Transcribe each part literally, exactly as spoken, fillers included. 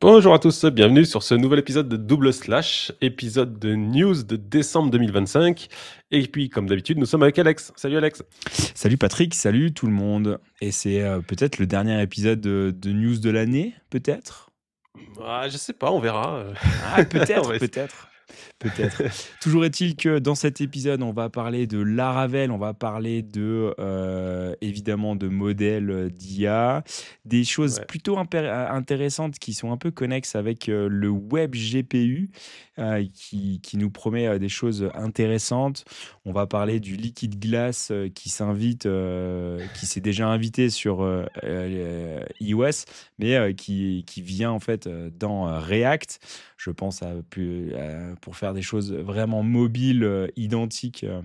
Bonjour à tous, bienvenue sur ce nouvel épisode de Double Slash, épisode de news de décembre deux mille vingt-cinq. Et puis, comme d'habitude, nous sommes avec Alex. Salut Alex. Salut Patrick, salut tout le monde. Et c'est euh, peut-être le dernier épisode de, de news de l'année, peut-être. Ah, je sais pas, on verra. euh. Ah, On peut-être, va essayer. peut-être, peut-être. Toujours est-il que dans cet épisode, on va parler de Laravel, on va parler de, euh, évidemment, de modèles d'I A, des choses Ouais. plutôt impé- intéressantes qui sont un peu connexes avec euh, le web G P U, euh, qui, qui nous promet euh, des choses intéressantes. On va parler du liquide glace euh, qui s'invite, euh, qui s'est déjà invité sur euh, euh, iOS, mais euh, qui, qui vient en fait euh, dans euh, React. Je pense à, pu- à- pour faire des choses vraiment mobiles, euh, identiques. euh,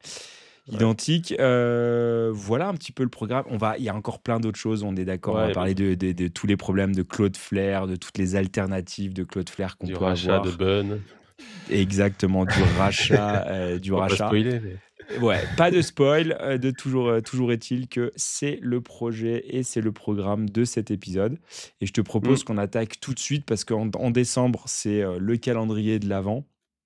Ouais. identiques. Euh, voilà un petit peu le programme. On va, il y a encore plein d'autres choses. On est d'accord. On va Ouais, parler de, de- de tous les problèmes de Cloudflare, de toutes les alternatives de Cloudflare qu'on du peut rachat de avoir. Bun. Exactement, du rachat, euh, du On va pas rachat. spoiler, mais. Ouais, pas de spoil. euh, de toujours, euh, toujours est-il que c'est le projet et c'est le programme de cet épisode. Et je te Hmm. propose qu'on attaque tout de suite parce qu'en en décembre, c'est euh, le calendrier de l'Avent.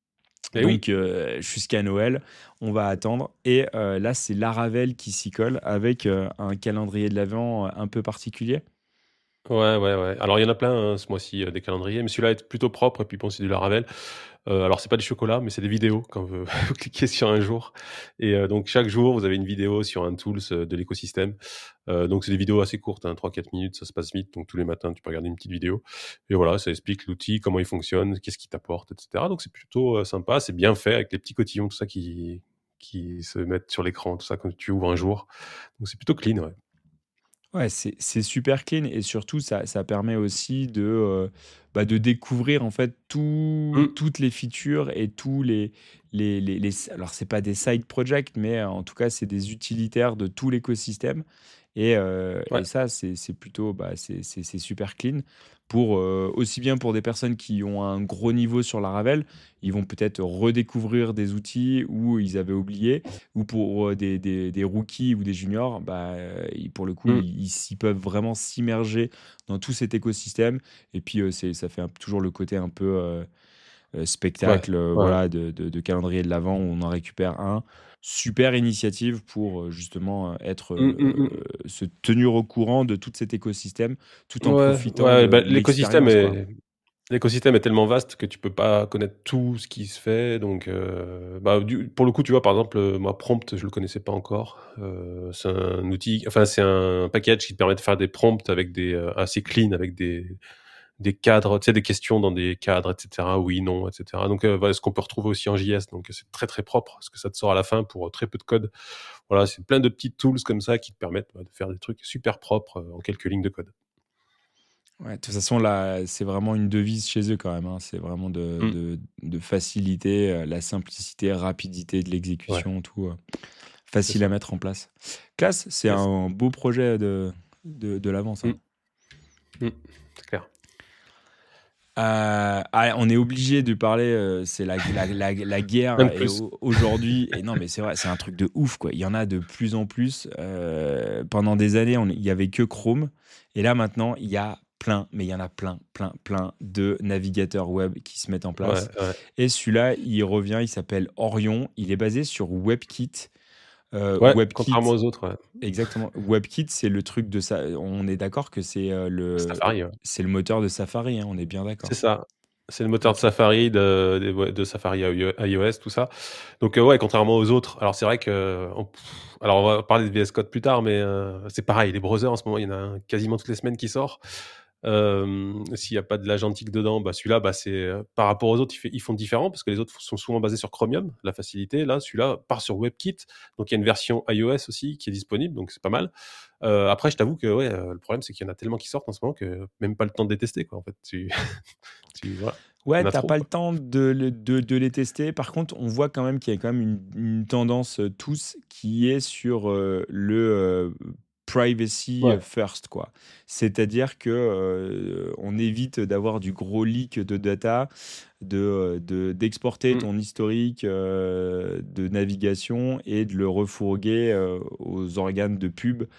Eh oui. Donc euh, jusqu'à Noël, on va attendre. Et euh, là, c'est Laravel qui s'y colle avec euh, un calendrier de l'Avent un peu particulier. Ouais, ouais, ouais. Alors, il y en a plein hein, ce mois-ci, euh, des calendriers, mais celui-là est plutôt propre, et puis bon, c'est du Laravel. Euh, alors, c'est pas du chocolat, mais c'est des vidéos quand vous, vous cliquez sur un jour. Et euh, donc, chaque jour, vous avez une vidéo sur un tools euh, de l'écosystème. Euh, donc, c'est des vidéos assez courtes, hein, trois quatre minutes, ça se passe vite. Donc, tous les matins, tu peux regarder une petite vidéo. Et voilà, ça explique l'outil, comment il fonctionne, qu'est-ce qu'il t'apporte, et cetera. Donc, c'est plutôt euh, sympa, c'est bien fait avec les petits cotillons, tout ça qui, qui se mettent sur l'écran, tout ça quand tu ouvres un jour. Donc, c'est plutôt clean, ouais. Ouais, c'est c'est super clean et surtout ça, ça permet aussi de, euh, bah, de découvrir en fait tout- Hmm. toutes les features et tous les, les, les, les- alors c'est pas des side projects mais euh, en tout cas c'est des utilitaires de tout l'écosystème et, euh, Ouais. et ça c'est c'est plutôt bah, c'est c'est- c'est super clean pour euh, aussi bien pour des personnes qui ont un gros niveau sur Laravel, ils vont peut-être redécouvrir des outils où ils avaient oublié ou pour euh, des, des- des rookies ou des juniors, bah, euh, ils- pour le coup, Hmm. ils, ils- ils peuvent vraiment s'immerger dans tout cet écosystème. Et puis, euh, c'est, ça fait un- toujours le côté un peu euh, euh, Ouais. spectacle, euh, Ouais. voilà, de, de- de calendrier de l'Avent où on en récupère un. Super initiative pour euh, justement euh, être, Hmm, hmm, euh, hmm. se tenir au courant de tout cet écosystème tout en Ouais, profitant ouais, bah, de, de l'écosystème l'expérience, quoi. est l'écosystème est tellement vaste que tu peux pas connaître tout ce qui se fait. Donc, euh, bah, du- pour le coup, tu vois, par exemple, euh, moi, Prompt, je le connaissais pas encore. Euh, c'est un outil, enfin, c'est un package qui te permet de faire des prompts avec des euh, assez clean, avec des des cadres, tu sais, des questions dans des cadres, et cetera. Oui, non, et cetera. Donc, euh, voilà, ce qu'on peut retrouver aussi en J S. Donc, c'est très très propre, parce que ça te sort à la fin pour euh, très peu de code. Voilà, c'est plein de petits tools comme ça qui te permettent bah, de faire des trucs super propres euh, en quelques lignes de code. Ouais, de toute façon, là, c'est vraiment une devise chez eux quand même, hein. C'est vraiment de, Hmm. de, de faciliter, euh, la simplicité, rapidité de Ouais, l'exécution, tout euh, c'est facile à ça. mettre en place. Classe, c'est Yes. un beau projet de, de, de l'avance, Mm, hein. mm, c'est clair. Euh, ah, on est obligé de parler, euh, c'est la, la, la, la Un de guerre et plus. au- aujourd'hui, et non mais c'est vrai, c'est un truc de ouf quoi. Il y en a de plus en plus. Euh, pendant des années, on- il y avait que Chrome, et là maintenant, il y a plein, mais il y en a plein, plein, plein de navigateurs web qui se mettent en Ouais, place. ouais. Et celui-là, il revient, il s'appelle Orion. Il est basé sur WebKit. Euh, Ouais, WebKit, contrairement aux autres, ouais. exactement. WebKit, c'est le truc de ça. On est d'accord que c'est euh, le, Safari, ouais. c'est le moteur de Safari, hein, on est bien C'est d'accord. ça. C'est le moteur de Ok. Safari, de, de, ouais, de Safari iO- iOS, tout ça. Donc, euh, ouais, contrairement aux autres. Alors, c'est vrai que. on- pff, alors, on va parler de V S Code plus tard, mais euh, c'est pareil. Les browsers, en ce moment, il y en a un quasiment toutes les semaines qui sort. Euh, s'il n'y a pas de l'agentique dedans, bah, celui-là, bah, c'est, euh, par rapport aux autres, ils, fait- ils font différent parce que les autres sont souvent basés sur Chromium, la facilité. Là, celui-là part sur WebKit. Donc, il y a une version iOS aussi qui est disponible, donc c'est pas mal. Euh, après, je t'avoue que ouais, euh, le problème, c'est qu'il y en a tellement qui sortent en ce moment que même pas le temps de les tester, quoi. En fait, tu, tu voilà, il Ouais, y en a t'as trop, pas le quoi. temps de, le- de, de les tester. Par contre, on voit quand même qu'il y a quand même une, une tendance euh, tous qui est sur euh, le euh, privacy Ouais. first, quoi. C'est-à-dire que euh, on évite d'avoir du gros leak de data, de, euh, de- d'exporter Mm. ton historique euh, de navigation et de le refourguer euh, aux organes de pub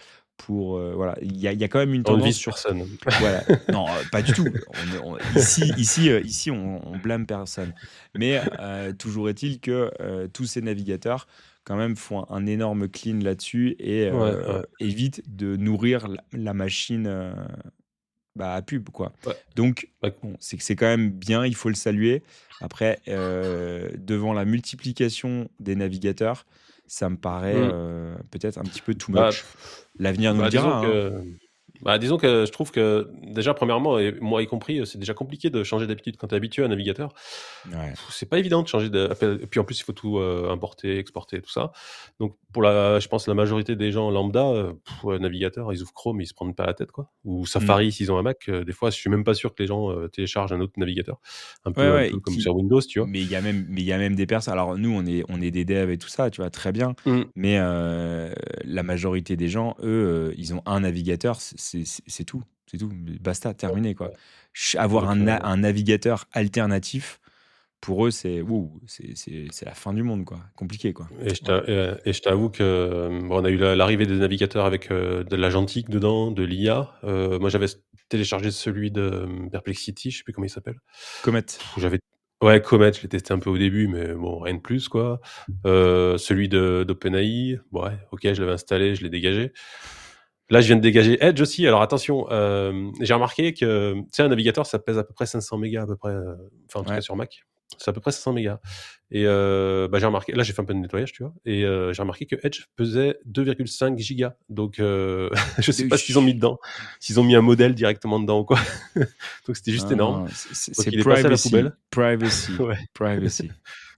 pour euh, voilà, il y a, il y a quand même une On ne tendance vise sur personne. voilà, non, euh, pas du tout. On- on- ici, ici, euh, ici, on, on blâme personne. Mais euh, toujours est-il que euh, tous ces navigateurs, quand même, font un, un énorme clean là-dessus et Ouais, euh, ouais, évitent de nourrir la, la machine euh, bah, à pub, quoi. ouais. Donc, Ouais. bon, c'est que c'est quand même bien, il faut le saluer. Après, euh, devant la multiplication des navigateurs, ça me paraît Mm. euh, peut-être un petit peu too Bah, much. pff, L'avenir nous le bah, disons dira, hein. que Bah, disons que je trouve que déjà premièrement et moi y compris, c'est déjà compliqué de changer d'habitude quand tu es habitué à un navigateur. Ouais. Pff, C'est pas évident de changer de et puis en plus il faut tout euh, importer, exporter tout ça. Donc pour la je pense la majorité des gens lambda euh, pff, ouais, navigateur, ils ouvrent Chrome, ils se prennent pas la tête quoi. Ou Mm. Safari s'ils ont un Mac, euh, des fois je suis même pas sûr que les gens euh, téléchargent un autre navigateur. Un Ouais, peu un ouais, peu comme qui... sur Windows, tu vois. mais il y a même, mais il y a même des personnes. Alors nous, on est, on est des devs et tout ça, tu vois, très bien. Mm. Mais euh, la majorité des gens, eux, euh, ils ont un navigateur, c'est c'est- c'est tout, c'est tout, basta, terminé quoi. Ch- Avoir un, Donc na- euh, un navigateur alternatif, pour eux, c'est ouh, c'est c'est- c'est la fin du monde quoi, compliqué quoi. Et je Ouais. t'a- euh, et je t'avoue que euh, bon, on a eu la- l'arrivée des navigateurs avec euh, de l'agentique dedans, de l'I A. Euh, moi, j'avais s- téléchargé celui de euh, Perplexity, je sais plus comment il s'appelle. Comet. Pff, J'avais ouais Comet, je l'ai testé un peu au début, mais bon, rien de plus quoi. Euh, celui de d'OpenAI, bon, ouais, ok, je l'avais installé, je l'ai dégagé. Là, je viens de dégager Edge aussi. Alors attention, euh, j'ai remarqué que tu sais, un navigateur, ça pèse à peu près cinq cents mégas à peu près, euh, enfin en tout cas Ouais. sur Mac, c'est à peu près cinq cents mégas. Et euh, bah, j'ai remarqué, là j'ai fait un peu de nettoyage, tu vois, et euh, j'ai remarqué que Edge pesait deux virgule cinq gigas. Donc euh, je sais De- pas ce qu'ils ont mis dedans, s'ils ont mis un modèle directement dedans ou quoi. Donc c'était juste Non, énorme. non, c'est Donc c'est il est passé à la privacy, poubelle. privacy, Ouais. privacy.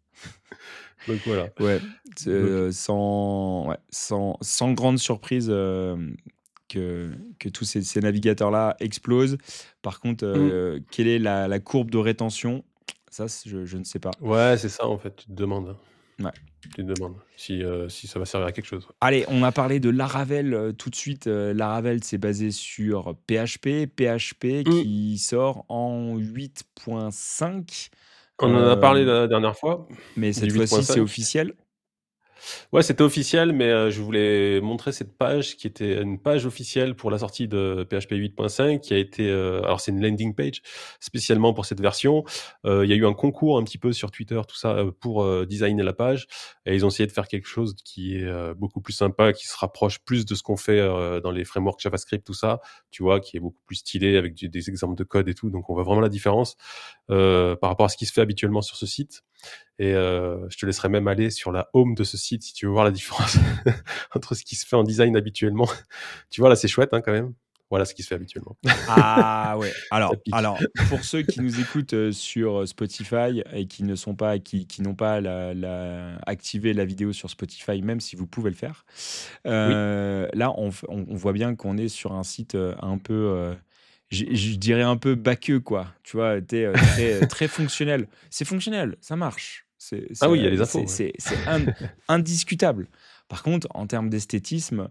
Donc voilà. Ouais, c'est, Donc euh, sans, ouais, sans, sans grande surprise euh, que, que tous ces, ces navigateurs-là explosent. Par contre, hmm. euh, quelle est la, la courbe de rétention? Ça, c'est- je, je ne sais pas. Ouais, c'est ça en fait. Tu te demandes, hein. Ouais. Tu te demandes si euh, si ça va servir à quelque chose. Allez, on a parlé de Laravel euh, tout de suite. Euh, Laravel, c'est basé sur P H P. P H P Hmm. qui sort en huit point cinq. On en a parlé Euh, la dernière fois mais du cette fois-ci, c'est huit point cinq. officiel. Ouais, c'était officiel, mais euh, je voulais montrer cette page qui était une page officielle pour la sortie de P H P huit point cinq, qui a été, euh, alors c'est une landing page spécialement pour cette version. Euh, Il y a eu un concours un petit peu sur Twitter, tout ça, euh, pour euh, designer la page, et ils ont essayé de faire quelque chose qui est euh, beaucoup plus sympa, qui se rapproche plus de ce qu'on fait euh, dans les frameworks JavaScript, tout ça, tu vois, qui est beaucoup plus stylé avec du- des exemples de code et tout. Donc on voit vraiment la différence euh, par rapport à ce qui se fait habituellement sur ce site. Et euh, je te laisserai même aller sur la home de ce site si tu veux voir la différence entre ce qui se fait en design habituellement. Tu vois, là, c'est chouette hein, quand même. Voilà ce qui se fait habituellement. Ah ouais. Ça Alors, pique. alors pour ceux qui nous écoutent euh, sur Spotify et qui ne sont pas, qui, qui n'ont pas la, la- activé la vidéo sur Spotify, même si vous pouvez le faire, Oui. euh, là on, f- on- on voit bien qu'on est sur un site euh, un peu, euh, je je dirais un peu baqueux quoi. Tu vois, t'es euh, très très fonctionnel. C'est fonctionnel, ça marche. C'est Ah oui, il y a c'est les c'est infos. Ouais. c'est- c'est in- indiscutable. Par contre, en termes d'esthétisme.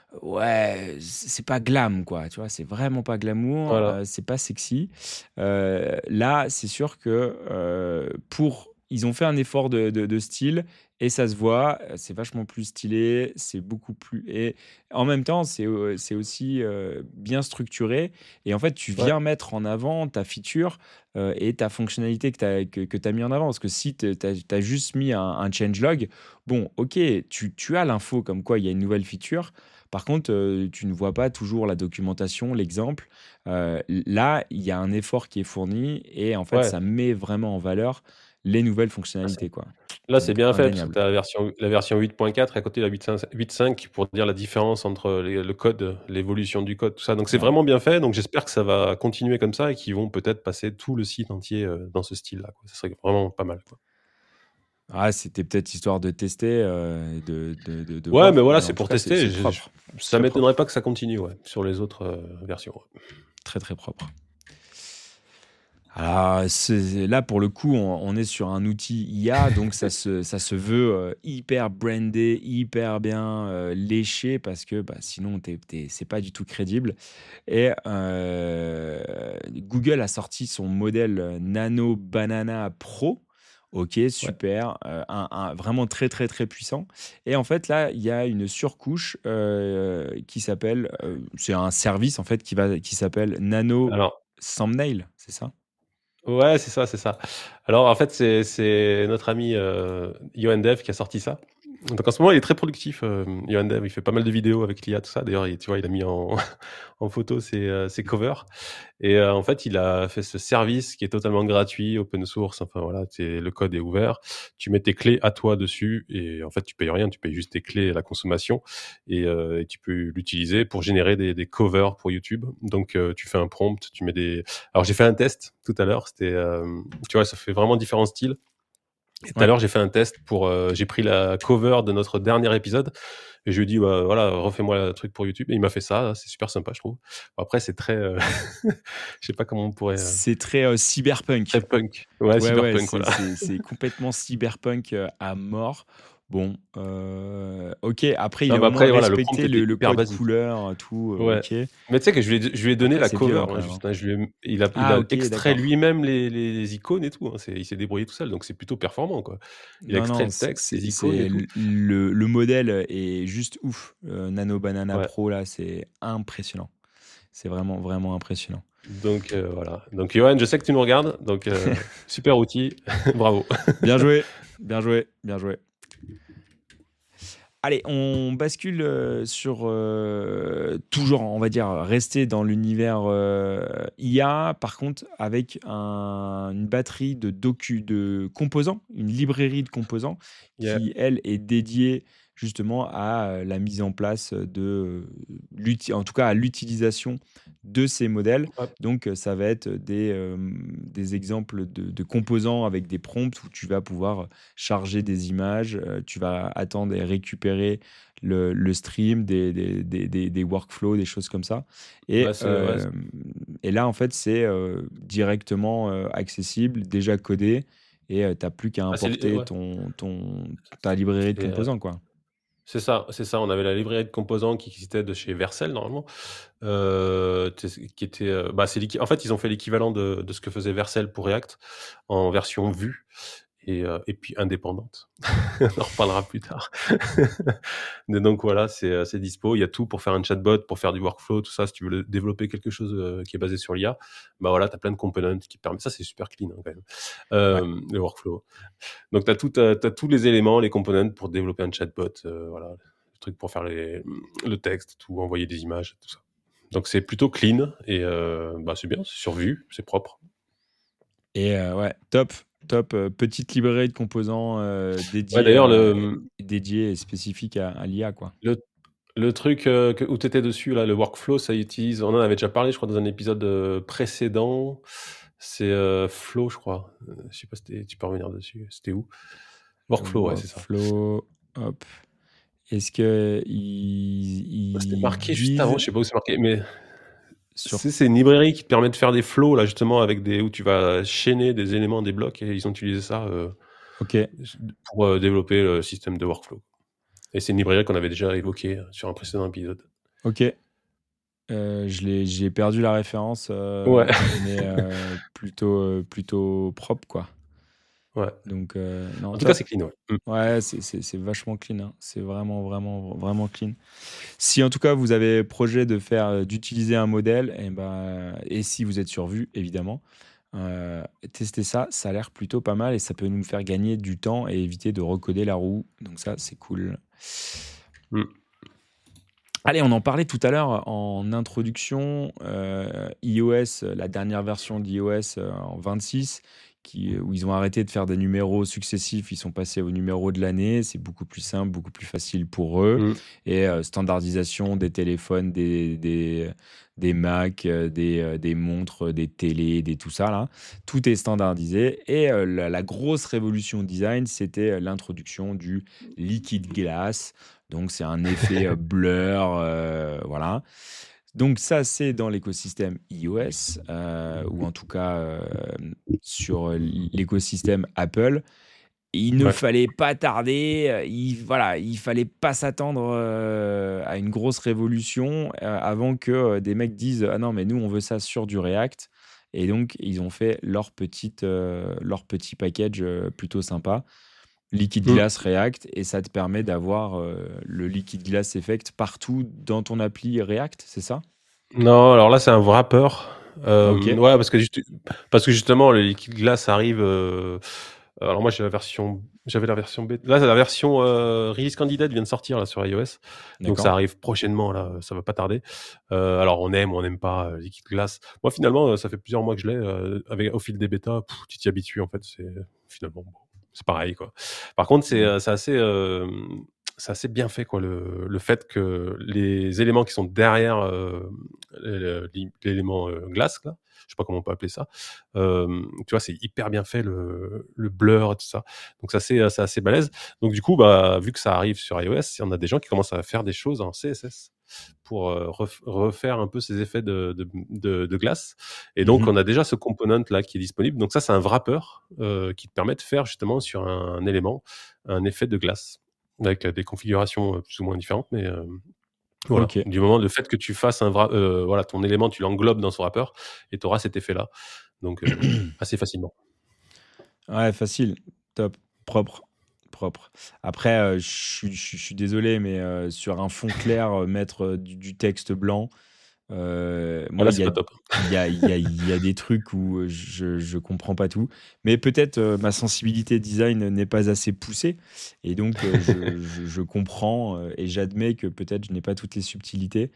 Ouais, c'est pas glam, quoi, tu vois? C'est vraiment pas glamour, Voilà. heu, c'est pas sexy. Heu, là, c'est sûr que, heu, pour ils ont fait un effort de de de style et ça se voit, heu, c'est vachement plus stylé, c'est beaucoup plus et en même temps, c'est, heu, c'est aussi, heu, bien structuré et en fait, tu Ouais. viens mettre en avant ta feature, heu et ta fonctionnalité que tu as que que tu mis en avant. Parce que si tu as juste mis un un changelog, bon, OK, tu tu as l'info comme quoi il y a une nouvelle feature, par contre, heu, tu ne vois pas toujours la documentation, l'exemple. Heu, là, il y a un effort qui est fourni et en fait, Ouais. ça met vraiment en valeur les nouvelles Ah, c'est- fonctionnalités, quoi. Là, c'est Donc bien fait parce que indéniable. tu as la version, la version huit point quatre à côté de la huit point cinq huit point cinq pour dire la différence entre les- le code, l'évolution du code, tout ça. Donc c'est Ouais. vraiment bien fait. Donc j'espère que ça va continuer comme ça et qu'ils vont peut-être passer tout le site entier euh, dans ce style-là, quoi. Ça serait vraiment pas mal, quoi. Ah, c'était peut-être histoire de tester, heu, de de de de Ouais, mais voir, voilà, mais c'est en tout pour cas, c'est tester. c'est Je- je- propre. C'est ça très m'étonnerait propre. pas que ça continue, ouais, sur les autres euh, versions. Ouais. Très, très propre. Alors, c'est là, pour le coup, on on est sur un outil I A, donc ça se ça se veut, heu, hyper brandé, hyper bien, heu, léché parce que, bah, sinon tu es c'est pas du tout crédible et heu, Google a sorti son modèle, heu, Nano Banana Pro OK, Ouais. super, heu, un un vraiment très, très, très puissant et en fait, là, il y a une surcouche, heu, qui s'appelle, heu, c'est un service, en fait, qui va qui s'appelle Nano Alors Thumbnail, c'est ça? ouais, c'est ça, c'est ça. Alors en fait, c'est c'est notre ami, heu, Yohann Dev qui a sorti ça. Donc en ce moment, il est très productif, hem, Yohann Dev. Il fait pas mal de vidéos avec l'I A, tout ça. D'ailleurs, il tu vois, il a mis en en photo ses, heu, ses covers et heu, en fait, il a fait ce service qui est totalement gratuit, open source, enfin voilà, c'est le code est ouvert. Tu mets tes clés à toi dessus et en fait, tu payes rien, tu payes juste tes clés à la consommation et heu et tu peux l'utiliser pour générer des des covers pour YouTube. Donc heu, tu fais un prompt, tu mets des alors j'ai fait un test tout à l'heure, c'était, hem, tu vois, ça fait vraiment différents styles et tout à Ouais. l'heure, j'ai fait un test pour, heu, j'ai pris la cover de notre dernier épisode et je lui ai dit: «Bah, voilà, refais-moi un truc pour YouTube» et il m'a fait ça, c'est super sympa, je trouve. Après, c'est très, heu, je sais pas comment on pourrait, heu, C'est très, heu, très cyberpunk. punk. Ouais, Ouais, ouais, cyberpunk, c'est voilà. c'est c'est complètement cyberpunk, heu, à mort. Bon, heu, OK, après il Non, a mais au moins après, voilà, le prompt respecté était le le hyper code basique. couleur, tout, heu, Ouais. OK. Mais tu sais que je lui ai je lui ai donné Après la c'est cover, violent quand hein, même, hein. juste, hein, je lui ai il a il Ah a OK, extrait d'accord. lui-même les les les icônes et tout, hein, c'est il s'est débrouillé tout seul, donc c'est plutôt performant, quoi. Il a Non, extrait non, le c'est texte, les c'est icônes et c'est tout. l le le modèle est juste ouf. Heu, Nano Banana Ouais. Pro là, c'est impressionnant. C'est vraiment, vraiment impressionnant. Donc heu, voilà. Donc Yoann, je sais que tu nous regardes, donc heu, super outil, bravo. Bien joué, bien joué, bien joué. Allez, on bascule, heu, sur, heu, toujours, on va dire, rester dans l'univers, heu, I A, par contre avec un une batterie de docu de composants, une librairie de composants Yeah. qui, elle, est dédiée justement à, heu, la mise en place de, heu, l'uti en tout cas à l'utilisation de ces modèles. Hop. Donc, heu, ça va être des, hem, des exemples de de composants avec des prompts où tu vas pouvoir charger des images, heu, tu vas attendre et récupérer le le stream, des des des des des workflows, des choses comme ça Bah, et c'est ouais, c hem et là, en fait, c'est, heu, directement, heu, accessible, déjà codé et heu, tu as plus qu'à ah, c'est li importer ouais, ton ton ta librairie de c'est, heu, composants, quoi. c'est ça, c'est ça. On avait la librairie de composants qui existait de chez Vercel normalement, heu, tu sais, qui était, heu, bah, c'est l'équi en fait, ils ont fait l'équivalent de de ce que faisait Vercel pour React en version Vue et heu et puis indépendante. On en reparlera plus tard. Mais donc voilà, c'est, heu, c'est dispo. Il y a tout pour faire un chatbot, pour faire du workflow, tout ça. Si tu veux le développer quelque chose, heu, qui est basé sur l'I A, bah, voilà, tu as plein de components qui permettent ça, c'est super clean, hein, quand même, Ouais. hem, le workflow. Donc tu as tout, heu, tu as tous les éléments, les components pour développer un chatbot, heu, voilà, le truc pour faire les mmh, le texte, tout, envoyer des images, tout ça. Donc c'est plutôt clean et heu, bah, c'est bien, c'est sur Vue, c'est propre. Et heu, ouais, top, top, heu, petite librairie de composants, heu, Ouais, dédiée d'ailleurs à le, mmh, dédiée et spécifique à à l'I A, quoi. le Le truc, heu, que où tu étais dessus là, le workflow, ça utilise on en avait déjà parlé je crois dans un épisode, heu, précédent. C'est, heu, Flow je crois, heu, je sais pas si tu tu peux revenir dessus, c'était où? Le Workflow, ouais, c'est ça. workflow, hop. Est-ce qu'ils Oh, c'était ils marqué juste avant, disent je sais pas où c'est marqué, mais sur c'est c'est une librairie qui te permet de faire des flows là justement avec des où tu vas chaîner des éléments, des blocs et ils ont utilisé ça, heu, OK, pour, heu, développer le système de workflow et c'est une librairie qu'on avait déjà évoquée, heu, sur un précédent épisode. OK. Heu, je l'ai j'ai perdu la référence, Ouais, heu, mais heu, plutôt, heu, plutôt propre, quoi. ouais. Donc heu, non, En tout cas, c'est top. clean, ouais. Mmh. Ouais, c'est c'est c'est vachement clean, hein. C'est vraiment, vraiment, vraiment clean. Si en tout cas vous avez projet de faire, heu, d'utiliser un modèle et ben et si vous êtes sur Vue évidemment, heu, testez ça, ça a l'air plutôt pas mal et ça peut nous faire gagner du temps et éviter de recoder la roue, donc ça, c'est cool. Mmh. Allez, on en parlait tout à l'heure en introduction, heu, iOS, la dernière version d'iOS, heu, en vingt-six qui où ils ont arrêté de faire des numéros successifs, ils sont passés au numéro de l'année. C'est beaucoup plus simple, beaucoup plus facile pour eux Mmh. et heu, standardisation des téléphones, des des des Mac, heu, des, heu, des montres, des télés, des tout ça là. Tout est standardisé et heu, la la grosse révolution design, c'était, heu, l'introduction du liquid glass. Donc c'est un effet, heu, blur, heu, voilà. Donc ça, c'est dans l'écosystème iOS, heu, ou en tout cas, hem, sur, heu, l'écosystème Apple. Il ne Ouais. fallait pas tarder, heu, il voilà, il fallait pas s'attendre, heu, à une grosse révolution, heu, avant que, heu, des mecs disent: «Ah non, mais nous, on veut ça sur du React» Et donc, ils ont fait leur petite, heu, leur petit package, heu, plutôt sympa. Liquid Mmh. Glass React et ça te permet d'avoir, heu, le Liquid Glass Effect partout dans ton appli React, c'est ça? Non, alors là, c'est un wrapper. Hem, OK, ouais, parce que juste parce que justement, le liquide glace arrive, heu, alors moi, j'ai la version j'avais la version bê là, la version, heu, release candidate vient de sortir là sur iOS, donc ça d'accord. arrive prochainement là, ça va pas tarder. Heu, alors on aime ou on n'aime pas, heu, liquide glace. Moi, finalement, heu, ça fait plusieurs mois que je l'ai, heu, avec au fil des bêtas, pff, tu t'y habitues en fait, c'est finalement, bon, c'est pareil quoi. Par contre, c'est, Mmh. heu, c'est assez, hem, c'est assez bien fait quoi, le le fait que les éléments qui sont derrière, heu, le l'im l'élément, heu, glace là, je sais pas comment on peut appeler ça, hem, tu vois, c'est hyper bien fait le le blur et tout ça. Donc c'est assez, c'est assez balèze. Donc du coup, bah, vu que ça arrive sur iOS, il y en a des gens qui commencent à faire des choses en C S S pour, heu, ref refaire un peu ces effets de de de de glace et donc Mmh. on a déjà ce component là qui est disponible. Donc ça, c'est un wrapper, heu, qui te permet de faire justement sur un un élément, un effet de glace avec, heu, des configurations, heu, plus ou moins différentes mais, hem, voilà. OK. Du moment le fait que tu fasses un wra heu, voilà, ton élément, tu l'englobes dans ce wrapper et tu auras cet effet-là. Donc, heu, assez facilement. Ouais, facile, top, propre, propre. Après, heu, je suis je suis je suis désolé, mais heu, sur un fond clair, heu, mettre, heu, du du texte blanc, heu, Ah moi, là, il c'est y a pas top. il y a il y a il y a des trucs où, heu, je je comprends pas tout. Mais peut-être, heu, ma sensibilité design n'est pas assez poussée et donc heu, je je je comprends, heu et j'admets que peut-être je n'ai pas toutes les subtilités.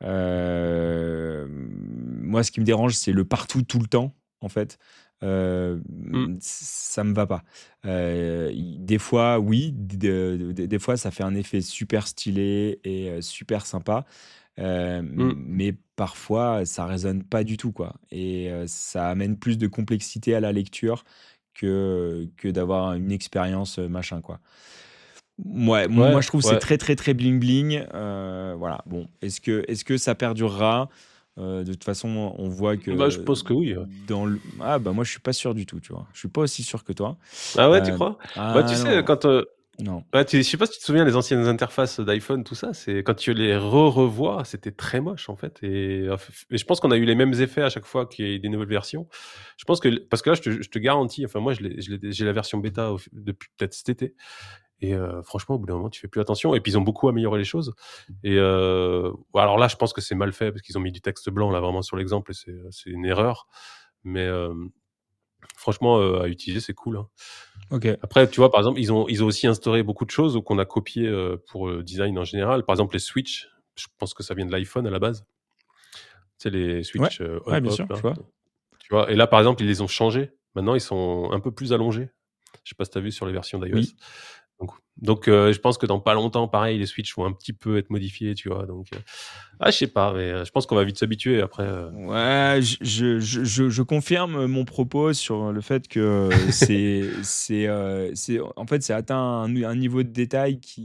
Hem, moi, ce qui me dérange, c'est le partout, tout le temps, en fait. Mmh, Hem, ça me va pas. Heu, i des fois, oui, de des des fois, ça fait un effet super stylé et heu, super sympa. Heu, mmh. mais parfois, ça résonne pas du tout, quoi et heu, ça amène plus de complexité à la lecture que que d'avoir une expérience, heu, machin, quoi. Mouais, moi, Ouais, je trouve que c'est ouais. très, très, très bling bling, heu, voilà. Bon, est-ce que est-ce que ça perdurera? Heu, de toute façon, on voit Bah, je que pense que oui, ouais. dans le ah, bah, moi, je suis pas sûr du tout, tu vois? Je suis pas aussi sûr que toi. Ah ouais, tu Hem, crois? Bah, tu ah sais, non, quand, heu, non. ouais, tu je sais pas si tu te souviens les anciennes interfaces d'iPhone, tout ça, c'est quand tu les re-revois, c'était très moche, en fait et heu, f et je pense qu'on a eu les mêmes effets à chaque fois qu'il y a eu des nouvelles versions. Je pense que l parce que là, je te je te garantis, enfin moi, je l'ai je l'ai j'ai la version bêta au f depuis peut-être cet été et heu, franchement, au bout d'un moment, tu fais plus attention et puis ils ont beaucoup amélioré les choses et heu, bon, alors là, je pense que c'est mal fait parce qu'ils ont mis du texte blanc, là, vraiment sur l'exemple et c'est, c'est une erreur mais hem, franchement, heu, à utiliser, c'est cool, hein. OK. Après, tu vois, par exemple, ils ont ils ont aussi instauré beaucoup de choses qu'on a copiées, heu, pour le design en général. Par exemple, les switches, je pense que ça vient de l'iPhone à la base. Tu sais, les Ouais, switches, heu, ouais, bien sûr, on-off je là, vois. tu vois? Et là, par exemple, ils les ont changés. Maintenant, ils sont un peu plus allongés. Je sais pas si tu as vu sur les versions d'iOS. Oui. Donc donc heu, je pense que dans pas longtemps, pareil, les switches vont un petit peu être modifiés, tu vois? Donc heu, ah, je sais pas, mais heu, je pense qu'on va vite s'habituer après, heu Ouais, je je je je je confirme mon propos sur le fait que c'est c'est, heu, c'est en fait, c'est atteint un un niveau de détail qui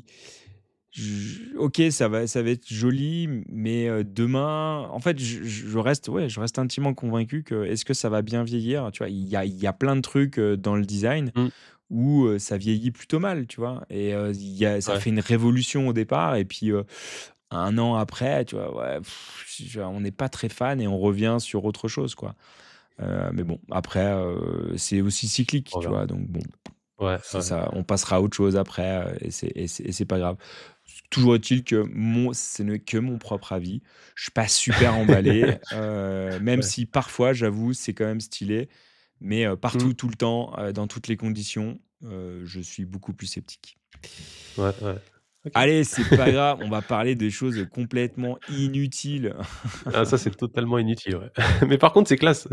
j OK, ça va ça va être joli, mais heu, demain en fait, je je reste ouais, je reste intimement convaincu que est-ce que ça va bien vieillir? Tu vois? Il y a il y a plein de trucs, heu, dans le design mmh, où, heu, ça vieillit plutôt mal, tu vois? Et heu, il y a ça ouais, fait une révolution au départ et puis, heu, un an après, tu vois? Ouais, pff, je on n'est pas très fan et on revient sur autre chose, quoi. Heu, mais bon, après, heu, c'est aussi cyclique, on tu verra. vois? Donc bon, Ouais, c'est ouais. ça, on passera à autre chose après, heu, et c'est et c'est et c'est pas grave. Toujours est-il que mon ce n'est que mon propre avis. Je suis pas super emballé, heu, même Ouais. si parfois, j'avoue, c'est quand même stylé, mais heu, Mmh. partout, tout le temps, heu, dans toutes les conditions, heu, je suis beaucoup plus sceptique. Ouais, ouais. OK. Allez, c'est pas grave, on va parler des choses complètement inutiles. Ah ça, c'est totalement inutile, ouais. Mais par contre, c'est classe.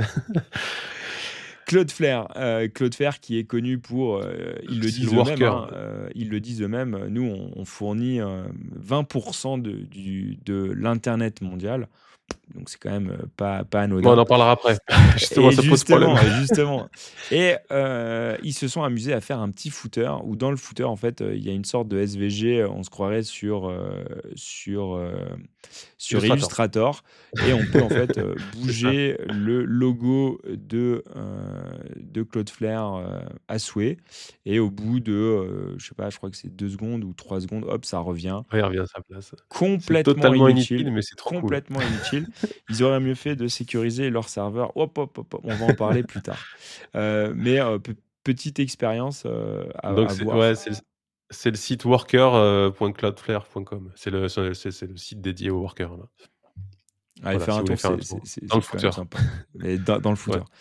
Claude Flair, heu, Claude Flair qui est connu pour, heu, ils le C'est le disent eux-mêmes, worker. hein, heu, ils le disent eux-mêmes, heu, nous on on fournit, heu, vingt de du de l'internet mondial, donc c'est quand même, heu, pas pas Bon, on anodin. en parlera après. Justement, Et ça pose problème. justement et justement et heu, ils se sont amusés à faire un petit footer où dans le footer en fait, heu, il y a une sorte de S V G, on se croirait sur, heu, sur, heu sur Illustrator. Illustrator et on peut en fait euh, bouger le logo de, euh, de Cloudflare euh, à souhait. Et au bout de, euh, je sais pas, je crois que c'est deux secondes ou trois secondes, hop, ça revient. Ouais, il revient à sa place. C'est Complètement totalement inutile. inutile, mais c'est trop cool. Complètement inutile. Ils auraient mieux fait de sécuriser leur serveur. Hop, hop, hop, hop, on va en parler plus tard. Euh, mais euh, pe- petite expérience euh, à, Donc à c'est ouais, voir. c'est le c'est le site worker, heu, point cloudflare point com. C'est le c'est c'est c'est le site dédié aux workers, là. Allez Voilà, faire si un vous voulez tour, faire un c'est c'est- tour c'est- dans le c'est quand même footer. sympa. Mais dans, dans le Ouais, footer.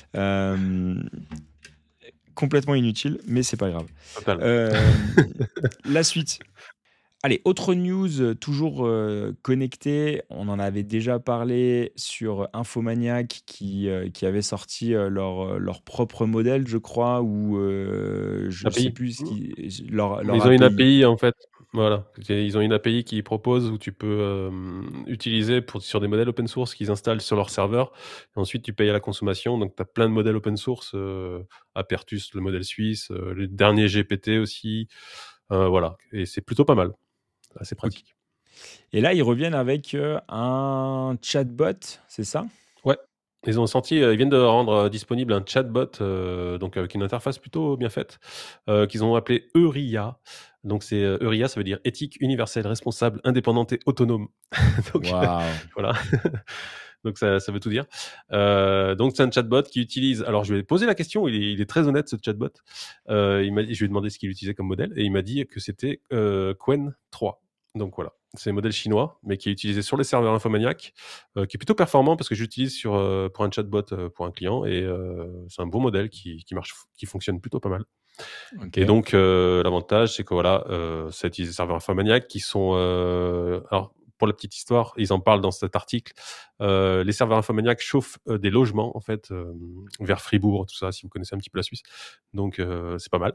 Euh, Complètement inutile, mais c'est pas grave. total. Euh, la suite. Allez, autre news, euh, toujours euh, connectée. On en avait déjà parlé sur Infomaniac qui, euh, qui avait sorti euh, leur, euh, leur propre modèle, je crois, ou euh, je sais A P I. plus ce Mmh. qui, leur, Mais leur ils ont une A P I. A P I en fait, voilà. C'est Ils ont une A P I qu'ils proposent où tu peux, hem, utiliser pour sur des modèles open source qu'ils installent sur leur serveur et ensuite tu payes à la consommation. Donc tu as plein de modèles open source, heu, Apertus, le modèle suisse, heu, le dernier G P T aussi, heu, voilà et c'est plutôt pas mal, assez Ok. pratique. Et là, ils reviennent avec euh, un chatbot, c'est ça? Ouais, ils ont sorti, heu, ils viennent de rendre, heu, disponible un chatbot, heu, donc avec une interface plutôt bien faite, heu, qu'ils ont appelé Euria. Donc c'est, heu, Euria, ça veut dire éthique, universelle, responsable, indépendante et autonome. Donc Waouh. voilà, donc ça ça veut tout dire. Heu, donc c'est un chatbot qui utilise alors je lui ai posé la question, il est il est très honnête ce chatbot. Heu, il m'a dit je lui ai demandé ce qu'il utilisait comme modèle et il m'a dit que c'était, heu, Qwen trois. Donc voilà, c'est un modèle chinois, mais qui est utilisé sur les serveurs Infomaniac, heu, qui est plutôt performant parce que j'utilise sur, heu, pour un chatbot, heu, pour un client et heu, c'est un bon modèle qui qui marche qui fonctionne plutôt pas mal. Ok. Et donc, heu, l'avantage, c'est que voilà, heu, ça utilise des serveurs Infomaniac qui sont, heu alors pour la petite histoire, ils en parlent dans cet article, heu, les serveurs Infomaniac chauffent, heu, des logements en fait, hem, vers Fribourg, tout ça, si vous connaissez un petit peu la Suisse. Donc, heu, c'est pas mal.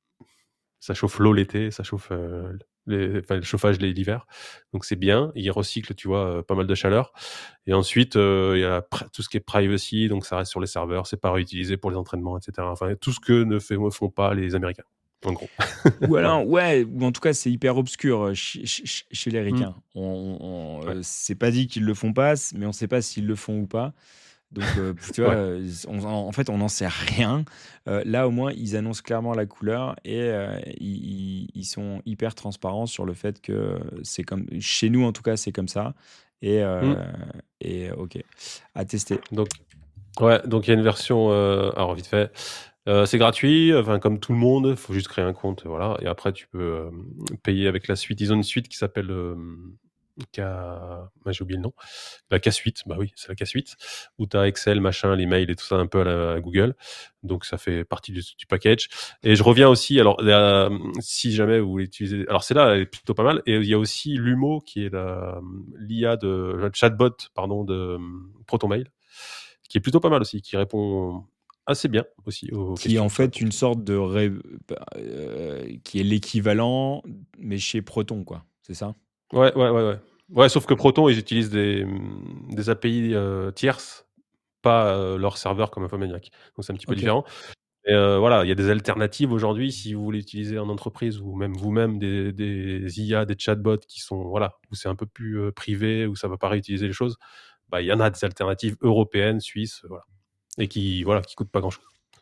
Ça chauffe l'eau l'été, ça chauffe, heu, les enfin le chauffage l'hi l'hiver. Donc c'est bien. Ils recyclent, tu vois, heu, pas mal de chaleur et ensuite, heu, il y a pr tout ce qui est privacy, donc ça reste sur les serveurs, c'est pas réutilisé pour les entraînements et cetera. Enfin tout ce que ne fait font pas les Américains, en gros. Ou Voilà. alors, ouais, ou en tout cas, c'est hyper obscur euh, chez, chez- chez les Mmh. Ricains. On, on- Ouais. euh, c'est pas dit qu'ils le font pas, mais on sait pas s'ils le font ou pas. Donc, euh, tu vois, Ouais. euh, on- en en fait, on n'en sait rien. Euh, là, au moins, ils annoncent clairement la couleur et euh, ils, ils- ils sont hyper transparents sur le fait que c'est comme, chez nous en tout cas, c'est comme ça. Et, Mmh. euh, et ok, à tester. Donc ouais, donc il y a une version, heu, alors vite fait, heu, c'est gratuit, enfin comme tout le monde, faut juste créer un compte, voilà et après tu peux, hem, payer avec la suite. Ils ont une suite qui s'appelle, hem, K ah j'ai oublié le nom. La K Suite, bah oui, c'est la K Suite, où tu as Excel, machin, les mails et tout ça un peu à la à Google. Donc ça fait partie du du package et je reviens aussi alors la si jamais vous voulez utiliser alors celle-là, elle est plutôt pas mal et il y a aussi Lumo qui est la, l'I A de le chatbot pardon de, mmh, ProtonMail qui est plutôt pas mal aussi, qui répond assez bien aussi aux Qui est questions, en tout ça. fait Donc, une sorte de ré- bah, euh, qui est l'équivalent, mais chez Proton, quoi. C'est ça? ouais, ouais, ouais, ouais. Ouais, sauf que Proton, ils utilisent des, mmh, des A P I, heu, tierces, pas, heu, leur serveur comme Infomaniac. Donc c'est un petit peu Ok. différent. Et heu, voilà, il y a des alternatives aujourd'hui si vous voulez utiliser en entreprise ou même vous-même des des I A, des chatbots qui sont voilà, où c'est un peu plus, heu, privé, où ça va pas réutiliser les choses. Bah, il y en a des alternatives européennes, suisses, voilà et qui voilà, qui coûtent pas grand chose.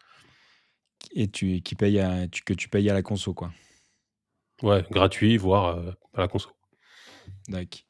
Et tu, qui paye à, tu, que tu payes à la conso, quoi. Ouais, gratuit, voire, heu, à la conso. D'accord.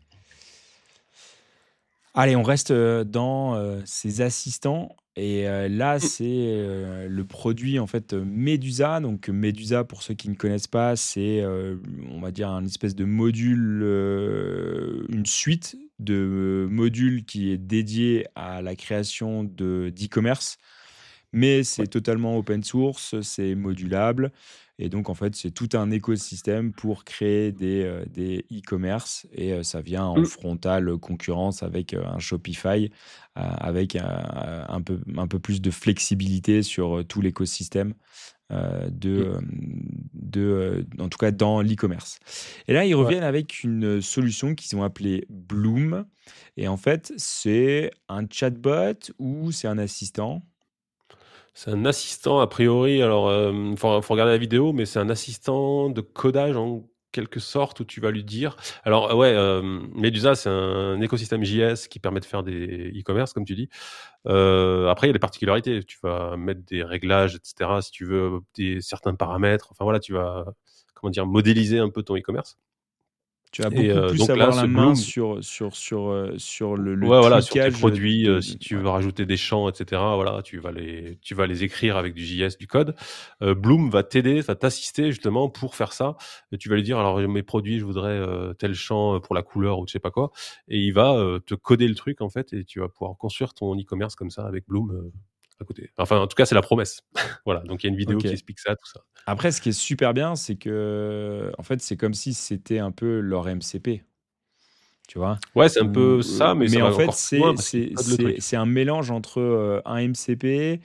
Allez, on reste euh, dans euh, ces assistants. Et euh, là, Mmh. c'est euh, le produit en fait euh, Medusa. Donc Medusa, pour ceux qui ne connaissent pas, c'est euh, on va dire un espèce de module, euh, une suite de modules qui est dédiée à la création de d'e-commerce. Mais c'est Ouais. totalement open source, c'est modulable. Et donc, en fait, c'est tout un écosystème pour créer des, euh, des e-commerce. Et euh, ça vient en Mmh. frontale concurrence avec euh, un Shopify, euh, avec euh, un peu, un peu plus de flexibilité sur euh, tout l'écosystème euh, de, Mmh. euh, de, euh, en tout cas dans l'e-commerce. Et là, ils Ouais. reviennent avec une solution qu'ils ont appelée Bloom. Et en fait, c'est un chatbot ou c'est un assistant. C'est un assistant a priori, alors, hem, faut faut regarder la vidéo, mais c'est un assistant de codage en quelque sorte où tu vas lui dire. Alors euh, ouais, euh, Medusa c'est un écosystème J S qui permet de faire des e-commerce comme tu dis. Euh, après il y a des particularités. Tu vas mettre des réglages, et cetera. Si tu veux des certains paramètres. Enfin voilà, tu vas comment dire modéliser un peu ton e-commerce. Tu vas Et beaucoup euh, plus donc là, avoir la ce main Bloom, sur, sur, sur, euh, sur le, le ouais, voilà, sur tes tweakage de, produits, euh, si de- tu ouais. veux rajouter des champs, et cetera, voilà, tu vas les, tu vas les écrire avec du J S, du code. Euh, Bloom va t'aider, va t'assister justement pour faire ça. Et tu vas lui dire, alors mes produits, je voudrais euh, tel champ pour la couleur ou je sais pas quoi. Et il va euh, te coder le truc en fait, et tu vas pouvoir construire ton e-commerce comme ça avec Bloom euh, à côté. Enfin, en tout cas, c'est la promesse. Voilà, donc il y a une vidéo Ok. qui explique ça, tout ça. Après, ce qui est super bien, c'est que, en fait, c'est comme si c'était un peu leur M C P, tu vois. Ouais, c'est un peu Ou, ça, euh, mais ça mais en va fait, encore plus loin c'est, parce qu'il c'est, code le c'est, truc. c'est un mélange entre euh, un M C P,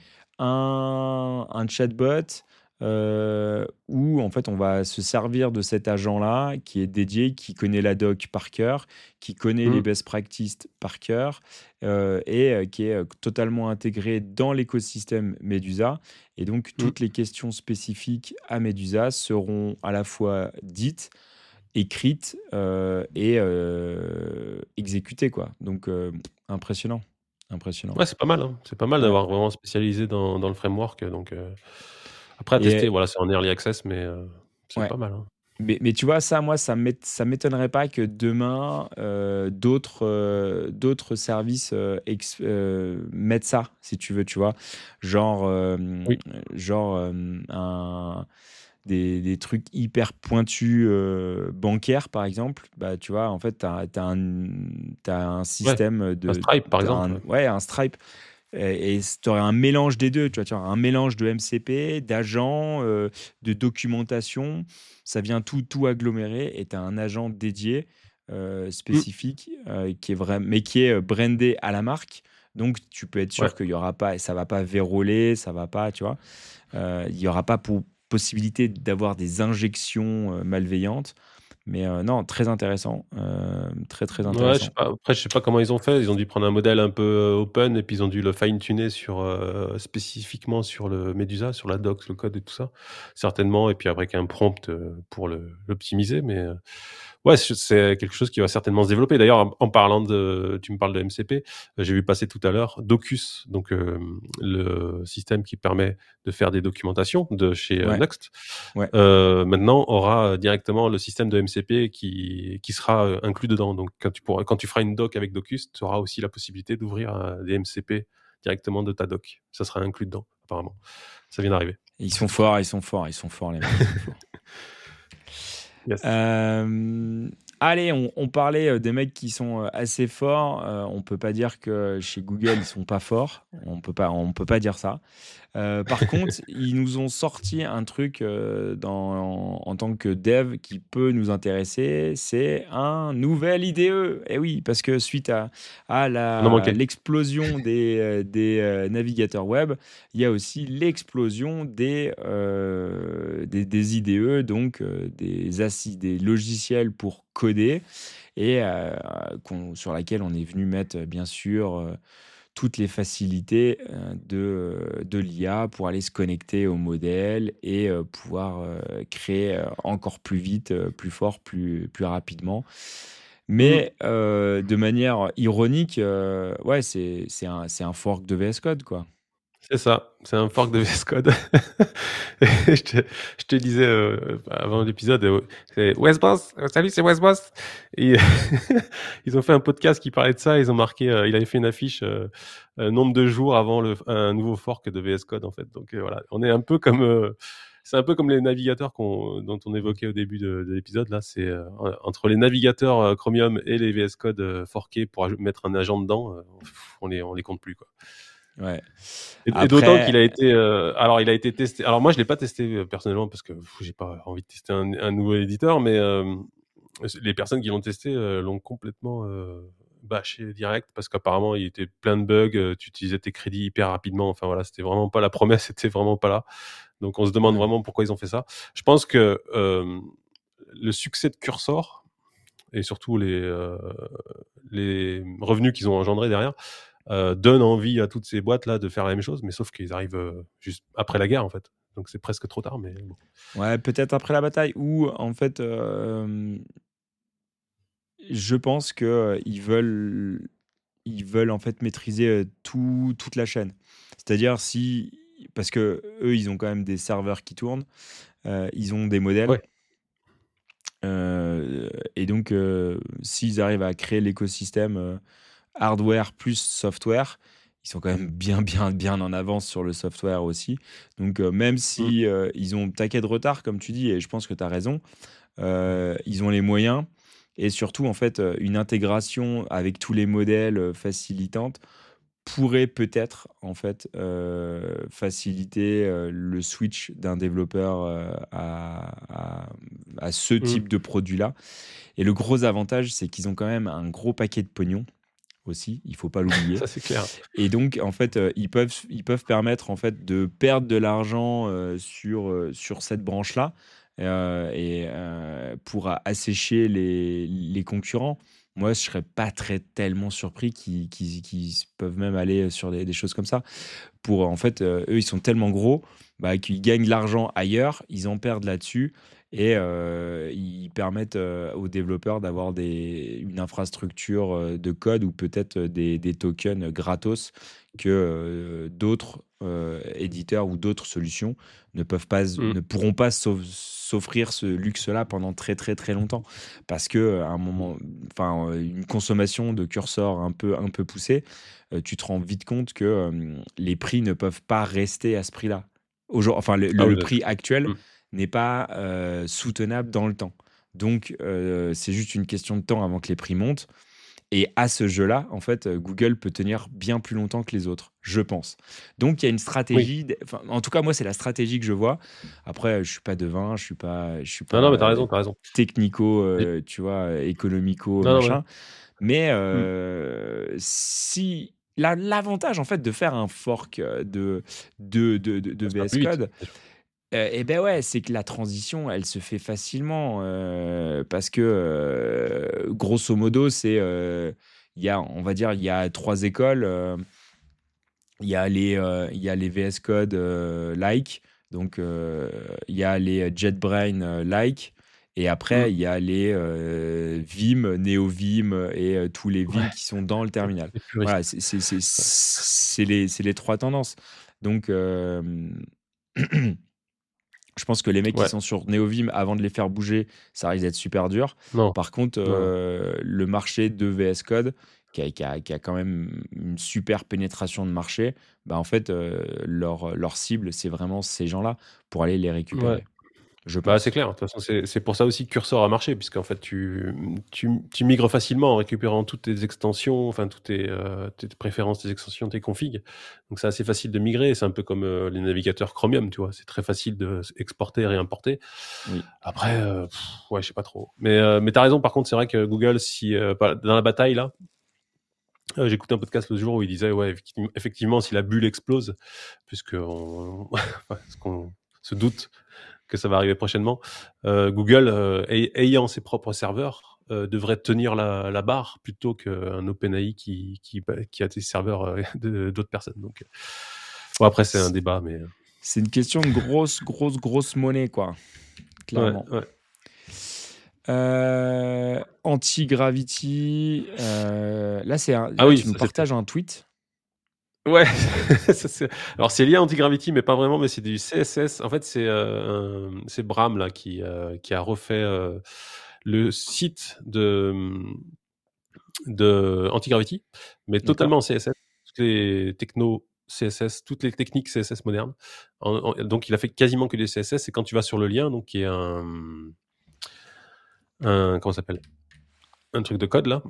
un, un chatbot, euh, où en fait, on va se servir de cet agent-là qui est dédié, qui connaît la doc par cœur, qui connaît les Hmm, best practices par cœur, euh, et euh, qui est euh, totalement intégré dans l'écosystème Medusa. Et donc, hmm. toutes les questions spécifiques à Medusa seront à la fois dites, écrite euh, et euh, exécutée, quoi. Donc, euh, impressionnant. Impressionnant. Ouais, c'est pas mal, hein. C'est pas mal Ouais. d'avoir vraiment spécialisé dans, dans le framework. Donc, euh, après, à tester, Et voilà, c'est en early access, mais euh, c'est ouais. pas mal, hein. Mais, mais tu vois, ça, moi, ça m'ét- ça m'étonnerait pas que demain, euh, d'autres euh, d'autres services euh, ex- euh, mettent ça, si tu veux, tu vois. Genre, euh, Oui, genre euh, un, des, des trucs hyper pointus euh, bancaires, par exemple, bah, tu vois, en fait, tu as, un, t'as un ouais. système Un de. Stripe, par T'as exemple. un, ouais, un Stripe. Et tu aurais un mélange des deux, tu vois, tu aurais un mélange de M C P, d'agents, euh, de documentation. Ça vient tout, tout agglomérer et tu as un agent dédié, euh, Hmm, spécifique, euh, qui est vrai, mais qui est euh, brandé à la marque. Donc, tu peux être ouais. sûr qu'il y aura pas, ça va pas verrouler, ça va pas, tu vois. Euh, il y aura pas pour possibilité d'avoir des injections euh, malveillantes. Mais euh, non, très intéressant, euh, très très Ouais, je sais intéressant. pas. Après, je sais pas comment ils ont fait. Ils ont dû prendre un modèle un peu euh, open et puis ils ont dû le fine-tuner sur, euh, spécifiquement sur le Medusa, sur la docs, le code et tout ça. Certainement. Et puis après, qu'il y a un prompt euh, pour le, l'optimiser. Mais euh, ouais, c'est c'est quelque chose qui va certainement se développer. D'ailleurs, en, en parlant de, tu me parles de M C P, euh, j'ai vu passer tout à l'heure Docus, donc euh, le système qui permet de faire des documentations de chez euh, Ouais, Next. ouais. Euh, maintenant aura directement le système de M C P qui, qui sera euh, inclus dedans. Donc, quand tu, pourras, quand tu feras une doc avec Docus, tu auras aussi la possibilité d'ouvrir euh, des M C P directement de ta doc. Ça sera inclus dedans, apparemment. Ça vient d'arriver. Ils sont forts, ils sont forts, ils sont forts, les mecs, ils sont forts. Yes. Euh, allez, on, on parlait euh, des mecs qui sont euh, assez forts. Euh, on peut pas dire que chez Google ils sont pas forts. On peut pas, on peut pas dire ça. Euh, par contre, ils nous ont sorti un truc euh, dans, en, en tant que dev qui peut nous intéresser. C'est un nouvel I D E. Et oui, parce que suite à, à On en la, manquait. l'explosion des, euh, des euh, navigateurs web, il y a aussi l'explosion des, euh, des, des I D E, donc euh, des, assi- des logiciels pour coder, et euh, qu'on- sur laquelle on est venu mettre, euh, bien sûr, euh, toutes les facilités euh, de, de l'I A pour aller se connecter au modèle et euh, pouvoir euh, créer euh, encore plus vite, euh, plus fort, plus, plus rapidement. Hmm. Mais euh, de manière ironique, euh, ouais, c'est, c'est un, c'est un fork de V S Code, quoi. C'est ça, c'est un fork de V S Code. Et je, te, je te disais euh, avant l'épisode, euh, c'est Wes Boss, euh, salut, c'est Wes Boss. Et ils ont fait un podcast qui parlait de ça. Ils ont marqué, euh, il avait fait une affiche euh, un nombre de jours avant le, un nouveau fork de V S Code en fait. Donc euh, voilà, on est un peu comme, euh, c'est un peu comme les navigateurs qu'on, dont on évoquait au début de, de l'épisode. Là, c'est euh, entre les navigateurs euh, Chromium et les V S Code euh, forkés pour aj- mettre un agent dedans, euh, on les, on les compte plus quoi. Ouais. Et, et d'autant qu'il Après, a été, euh, alors il a été testé. Alors moi je l'ai pas testé euh, personnellement parce que pff, j'ai pas envie de tester un, un nouveau éditeur, mais euh, les personnes qui l'ont testé euh, l'ont complètement euh, bâché direct parce qu'apparemment il était plein de bugs. euh, Tu utilisais tes crédits hyper rapidement. Enfin voilà, c'était vraiment pas la promesse, c'était vraiment pas là. Donc on se demande ouais. vraiment pourquoi ils ont fait ça. Je pense que euh, le succès de Cursor et surtout les euh, les revenus qu'ils ont engendrés derrière euh, donne envie à toutes ces boîtes là de faire la même chose, mais sauf qu'ils arrivent euh, juste après la guerre en fait. donc c'est presque trop tard, mais bon. Ouais, peut-être après la bataille ou en fait, hem je pense que, heu, ils veulent ils veulent en fait maîtriser, heu, tout toute la chaîne. C'est-à-dire si parce qu'eux, ils ont quand même des serveurs qui tournent, heu, ils ont des modèles, Ouais. heu et donc heu, s'ils arrivent à créer l'écosystème, heu, hardware plus software, ils sont quand même bien, bien, bien en avance sur le software aussi. Donc heu, même Mmh. si, heu, ils ont taquet de retard comme tu dis et je pense que tu as raison, heu, ils ont les moyens et surtout en fait, heu, une intégration avec tous les modèles, heu, facilitante pourrait peut-être en fait, heu, faciliter, heu, le switch d'un développeur, heu, à à à ce Mmh. type de produit-là et le gros avantage, c'est qu'ils ont quand même un gros paquet de pognon aussi, il faut pas l'oublier Ça, c'est clair. et donc en fait, heu, ils peuvent ils peuvent permettre en fait de perdre de l'argent, heu, sur, heu, sur cette branche-là, heu et heu, pour a assécher les les concurrents. Moi, je serais pas très tellement surpris qu'ils qu'ils qu'ils s peuvent même aller sur des des choses comme ça. Pour en fait, heu, eux, ils sont tellement gros, bah, qu'ils gagnent de l'argent ailleurs, ils en perdent là-dessus et heu, ils permettent, heu, aux développeurs d'avoir des une infrastructure, heu, de code ou peut-être, heu, des des tokens gratos que, heu, d'autres, heu, éditeurs ou d'autres solutions ne peuvent pas s Mmh. ne pourront pas s'off s'offrir ce luxe-là pendant très, très, très longtemps. Parce qu'à un moment enfin, heu, une consommation de cursor un peu un peu poussée, heu, tu te rends vite compte que, hem, les prix ne peuvent pas rester à ce prix-là. Aujour enfin, le Ah le oui, le bah, c'est prix actuel mmh. n'est pas, heu, soutenable dans le temps. Donc heu, c'est juste une question de temps avant que les prix montent et à ce jeu-là, en fait, heu, Google peut tenir bien plus longtemps que les autres, je pense. Donc il y a une Oui. stratégie d enfin, en tout cas, moi, c'est la stratégie que je vois. Après, je suis pas devin, je suis pas je suis Non, non, mais pas, tu as heu, raison, tu as raison. technico, Et heu, tu vois, heu, économico, non, non, ouais. machin. Mais Mmh. heu, si l'a l'avantage, en fait, de faire un fork, heu, de de de de de Bah, ça va V S plus vite, Code, bien sûr. heu et beh, ouais, c'est que la transition, elle se fait facilement, heu, parce que, heu, grosso modo, c'est, heu, il y a, on va dire, il y a trois écoles, hem. Il y a les, heu, il y a les V S Code, heu, like, donc heu, il y a les JetBrains, heu, like et après Mmh. il y a les, heu, Vim, NeoVim et heu, tous les Vim Ouais, qui sont dans le terminal. les Voilà, puristes. c'est c'est c'est Ouais. c'est les c'est les trois tendances. Donc hem, je pense que les mecs qui Ouais. sont sur NeoVim, avant de les faire bouger, ça risque d'être super dur. Non. Par contre, Non, non. heu, le marché de V S Code qui a qui a qui a quand même une super pénétration de marché, bah, en fait, heu, leur, leur cible, c'est vraiment ces gens-là pour aller les Ouais. récupérer, je Bah, c'est pense. clair, de toute façon, c'est c'est pour ça aussi que Cursor a marché puisqu'en fait tu, mmh, tu tu migres facilement en récupérant toutes tes extensions, enfin toutes tes, heu, tes préférences, tes extensions, tes configs. Donc c'est assez facile de migrer, c'est un peu comme, heu, les navigateurs Chromium, tu vois? C'est très facile de s exporter, réimporter. Oui. Après, heu, ouais, je sais pas trop. Mais heu, mais tu as raison, par contre, c'est vrai que Google, si, heu, bah, dans la bataille là, heu, j'ai écouté un podcast l'autre jour où il disait, ouais, effecti effectivement, si la bulle explose, puisqu'on enfin, ce qu'on se doute que ça va arriver prochainement, heu, Google, heu, ay ayant ses propres serveurs, heu, devrait tenir la la barre plutôt qu'un OpenAI qui qui bah, qui a des serveurs, heu, de d'autres personnes. Donc, heu, bon après c'est un C débat, mais, heu, c'est une question de grosse, grosse, grosse monnaie, quoi, ouais, clairement. ouais. Heu, Anti-Gravity, heu, là, c'est un Ah là, oui, tu nous ça c'était partages un tweet? ouais, ça c'est alors c'est lié à Antigravity, mais pas vraiment, mais c'est du C S S. En fait, c'est, heu, un c'est Bram là qui, heu, qui a refait, heu, le site de, mmh, de Antigravity, mais D'accord. totalement en C S S. Toutes les technos C S S, toutes les techniques C S S modernes. En en donc il a fait quasiment que des C S S et quand tu vas sur le lien, donc qui est un, mmh, un comment ça s'appelle? Un truc de code là.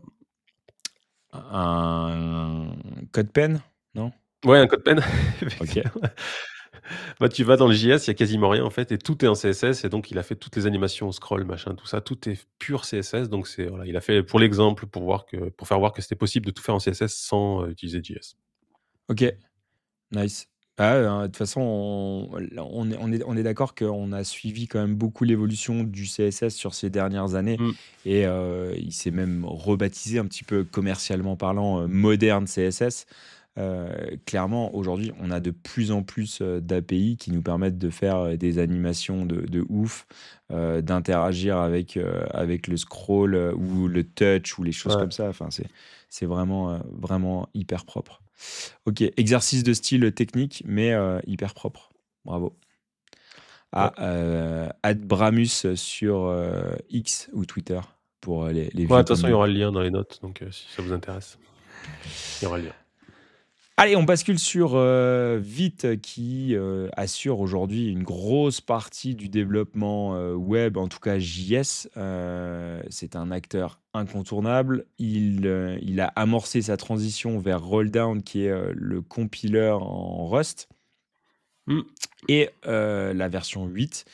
Un CodePen? Non? Ouais, un CodePen, OK. effectivement. Bah, tu vas dans le J S, il y a quasiment rien en fait et tout est en C S S et donc il a fait toutes les animations scroll, machin, tout ça, tout est pur C S S donc c'est voilà, il a fait pour l'exemple, pour voir que pour faire voir que c'était possible de tout faire en C S S sans, heu, utiliser J S. OK, nice. Ah ouais, hein, de toute façon, on là, on est on est on est d'accord qu'on a suivi quand même beaucoup l'évolution du C S S sur ces dernières années Mmh. et heu, il s'est même rebaptisé un petit peu commercialement parlant, heu, moderne C S S. Heu, clairement, aujourd'hui, on a de plus en plus, heu, d'A P I qui nous permettent de faire, heu, des animations de de ouf, heu, d'interagir avec, heu, avec le scroll, heu, ou le touch ou les choses Ouais, comme ça. Enfin, c'est c'est vraiment, heu, vraiment hyper propre. OK, exercice de style technique, mais heu, hyper propre. Bravo. ouais. Ah, heu, @bramus sur, heu, X ou Twitter pour, heu, les les Ouais, de vieux toute façon, comme il y nous. aura le lien dans les notes, donc heu, si ça vous intéresse, il y aura le lien. Allez, on bascule sur, heu, Vite qui, heu, assure aujourd'hui une grosse partie du développement, heu, web, en tout cas J S. Heu, c'est un acteur incontournable. Il, heu, il a amorcé sa transition vers Rolldown qui est, heu, le compiler en Rust Mmh. et heu, la version huit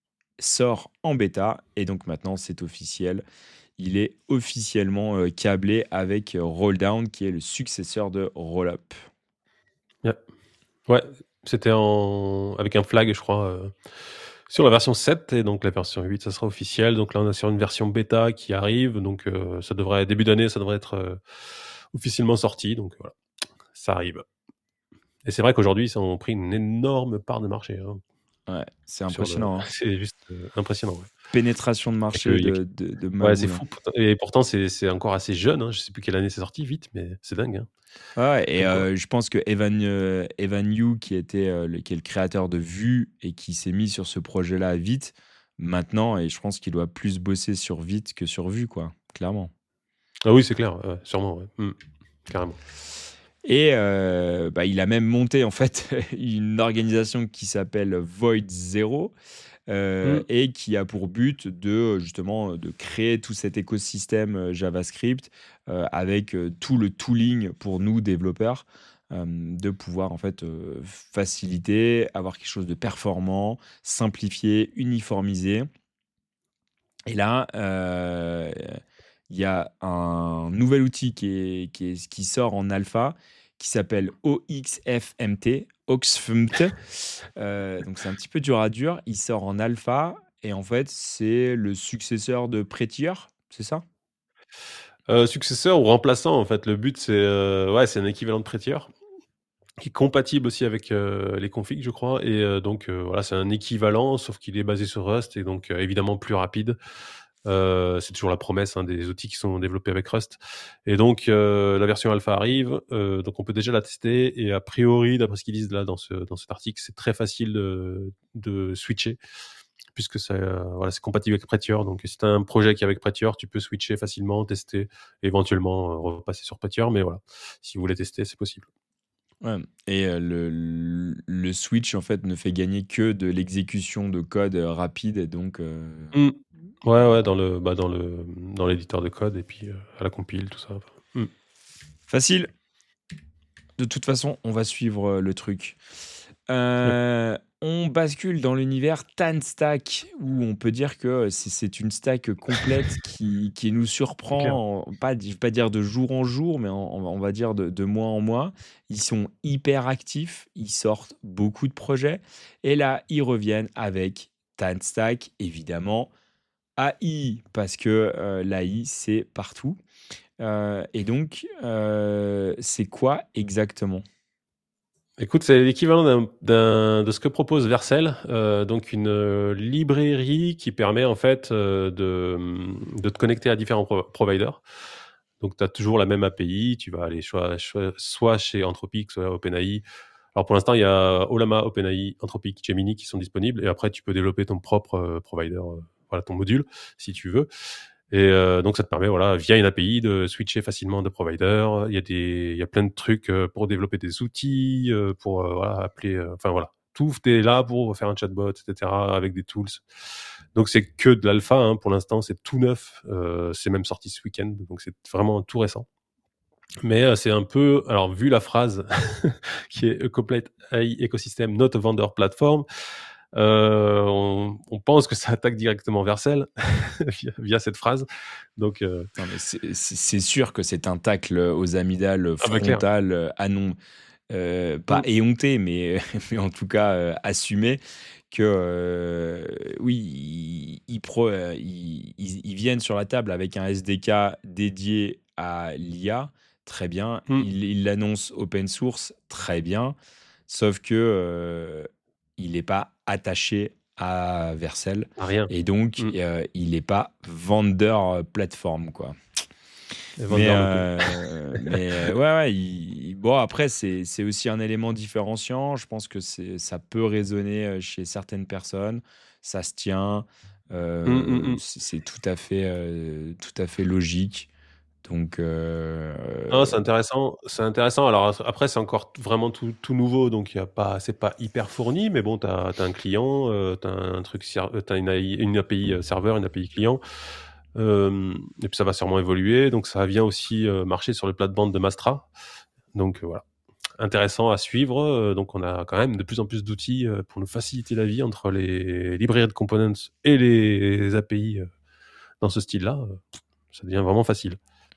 sort en bêta et donc maintenant c'est officiel. Il est officiellement, heu, câblé avec, heu, Rolldown qui est le successeur de Rollup. Ouais. Ouais, c'était en avec un flag, je crois, heu, sur la version sept et donc la version huit, ça sera officiel. Donc là, on est sur une version bêta qui arrive, donc heu, ça devrait début d'année, ça devrait être, heu, officiellement sorti, donc voilà, ça arrive et c'est vrai qu'aujourd'hui, ils ont pris une énorme part de marché, hein, Ouais, c'est sur le impressionnant, hein. c'est juste, heu, impressionnant, ouais. Pénétration de Il y a que marché il y a que de de de ouais, c'est Maboul, hein. fou pourtant et pourtant c'est c'est encore assez jeune, hein. Je sais plus quelle année c'est sorti, vite, mais c'est dingue, hein, Ouais, ouais et comme quoi. heu, je pense que Evan, heu, Evan You qui était, heu, le qui est le créateur de Vue et qui s'est mis sur ce projet-là vite, maintenant et je pense qu'il doit plus bosser sur Vite que sur Vue, quoi, clairement. Ah oui, c'est clair, ouais, sûrement, ouais. Mmh. Carrément. Et heu, bah, il a même monté en fait une organisation qui s'appelle Void Zero, heu Mmh. et qui a pour but de, justement, de créer tout cet écosystème, heu, JavaScript, heu, avec, heu, tout le tooling pour nous développeurs, hem, de pouvoir en fait, heu, faciliter, avoir quelque chose de performant, simplifié, uniformisé et là, heu, il y a un nouvel outil qui est qui est qui sort en alpha, qui s'appelle O X F M T, Oxfmt. Heu, donc c'est un petit peu dur à dire. Il sort en alpha et en fait, c'est le successeur de Prettier, c'est ça? Heu, successeur ou remplaçant, en fait. Le but, c'est, heu, ouais, c'est un équivalent de Prettier, qui est compatible aussi avec, heu, les configs, je crois et heu, donc heu, voilà, c'est un équivalent, sauf qu'il est basé sur Rust et donc heu, évidemment plus rapide. Heu, c'est toujours la promesse, hein, des outils qui sont développés avec Rust et donc heu, la version alpha arrive, heu, donc on peut déjà la tester et a priori, d'après ce qu'ils disent là dans ce dans cet article, c'est très facile de de switcher puisque c'est, heu, voilà, c'est compatible avec Prettier, donc si tu as un projet qui est avec Prettier, tu peux switcher facilement, tester, éventuellement, heu, repasser sur Prettier, mais voilà, si vous voulez tester, c'est possible. Ouais et heu, le l le switch, en fait, ne fait gagner que de l'exécution de code, heu, rapide et donc heu, Mmh. Ouais, ouais, dans le bah, dans le, mmh, dans l'éditeur de code et puis, heu, à la compile, tout ça, enfin, mmh. facile. De toute façon, on va suivre, heu, le truc. Ouais, Heu, on bascule dans l'univers TanStack où on peut dire que c'est c'est une stack complète qui qui nous c'est clair. surprend, en pas je vais pas dire de jour en jour, mais en on va on va dire de de mois en mois. Ils sont hyper actifs, ils sortent beaucoup de projets et là, ils reviennent avec TanStack évidemment, A I parce que, heu, l'A I c'est partout, heu et donc heu, c'est quoi exactement? Écoute, c'est l'équivalent d'un d'un de ce que propose Vercel, heu, donc une, heu, librairie qui permet en fait, heu, de, mmh, de te connecter à différents pro providers. Donc tu as toujours la même A P I, tu vas aller choi choi soit chez Anthropic, soit OpenAI. Alors pour l'instant, il y a Ollama, OpenAI, Anthropic, Gemini qui sont disponibles et après tu peux développer ton propre, heu, provider, heu, voilà, ton module si tu veux et heu, donc ça te permet, voilà, via une A P I de switcher facilement de provider. Il y a des il y a plein de trucs, heu, pour développer des outils, heu, pour, heu, voilà, appeler, heu, enfin voilà. Tout est là pour faire un chatbot et cetera avec des tools. Donc c'est que de l'alpha, hein, pour l'instant, c'est tout neuf, heu, c'est même sorti ce week-end, donc c'est vraiment tout récent. Mais heu, c'est un peu alors vu la phrase qui est A complete A I ecosystem, not a vendor platform, heu, on on pense que ça attaque directement Vercel via via cette phrase. Donc heu, Non, mais c'est c'est c'est sûr que c'est un tacle, aux amygdales, ah bah clair. frontales, heu, anon heu, pas Mmh. éhonté, mais mais en tout cas, heu, assumé que, heu, oui, ils ils pro heu, ils ils ils viennent sur la table avec un S D K dédié à l'I A. très bien. Mmh. Il il l'annonce open source, très bien. Sauf que, heu, il est pas attaché à Vercel À rien. et donc Mmh. heu, il est pas vendeur, heu, plateforme, quoi. Et Mais vendeur local. heu, mais ouais, ouais, il bon après c'est c'est aussi un élément différenciant. Je pense que c'est ça peut résonner, heu, chez certaines personnes. Ça se tient, Mmh, mmh heu, mh. c'est c'est tout à fait, heu, tout à fait logique. Donc heu, Non, c'est intéressant, c'est intéressant. Alors a après, c'est encore t vraiment tout tout nouveau, donc il y a pas c'est pas hyper fourni, mais bon, tu as tu as un client, heu, tu as un truc ser tu as une A I une A P I, heu, serveur, une A P I client. Hem et puis ça va sûrement évoluer, donc ça vient aussi, heu, marcher sur le plate-bande de Mastra. Donc heu, voilà, intéressant à suivre, heu, donc on a quand même de plus en plus d'outils, heu, pour nous faciliter la vie entre les librairies de components et les A P I, heu, dans ce style-là, heu, ça devient vraiment facile.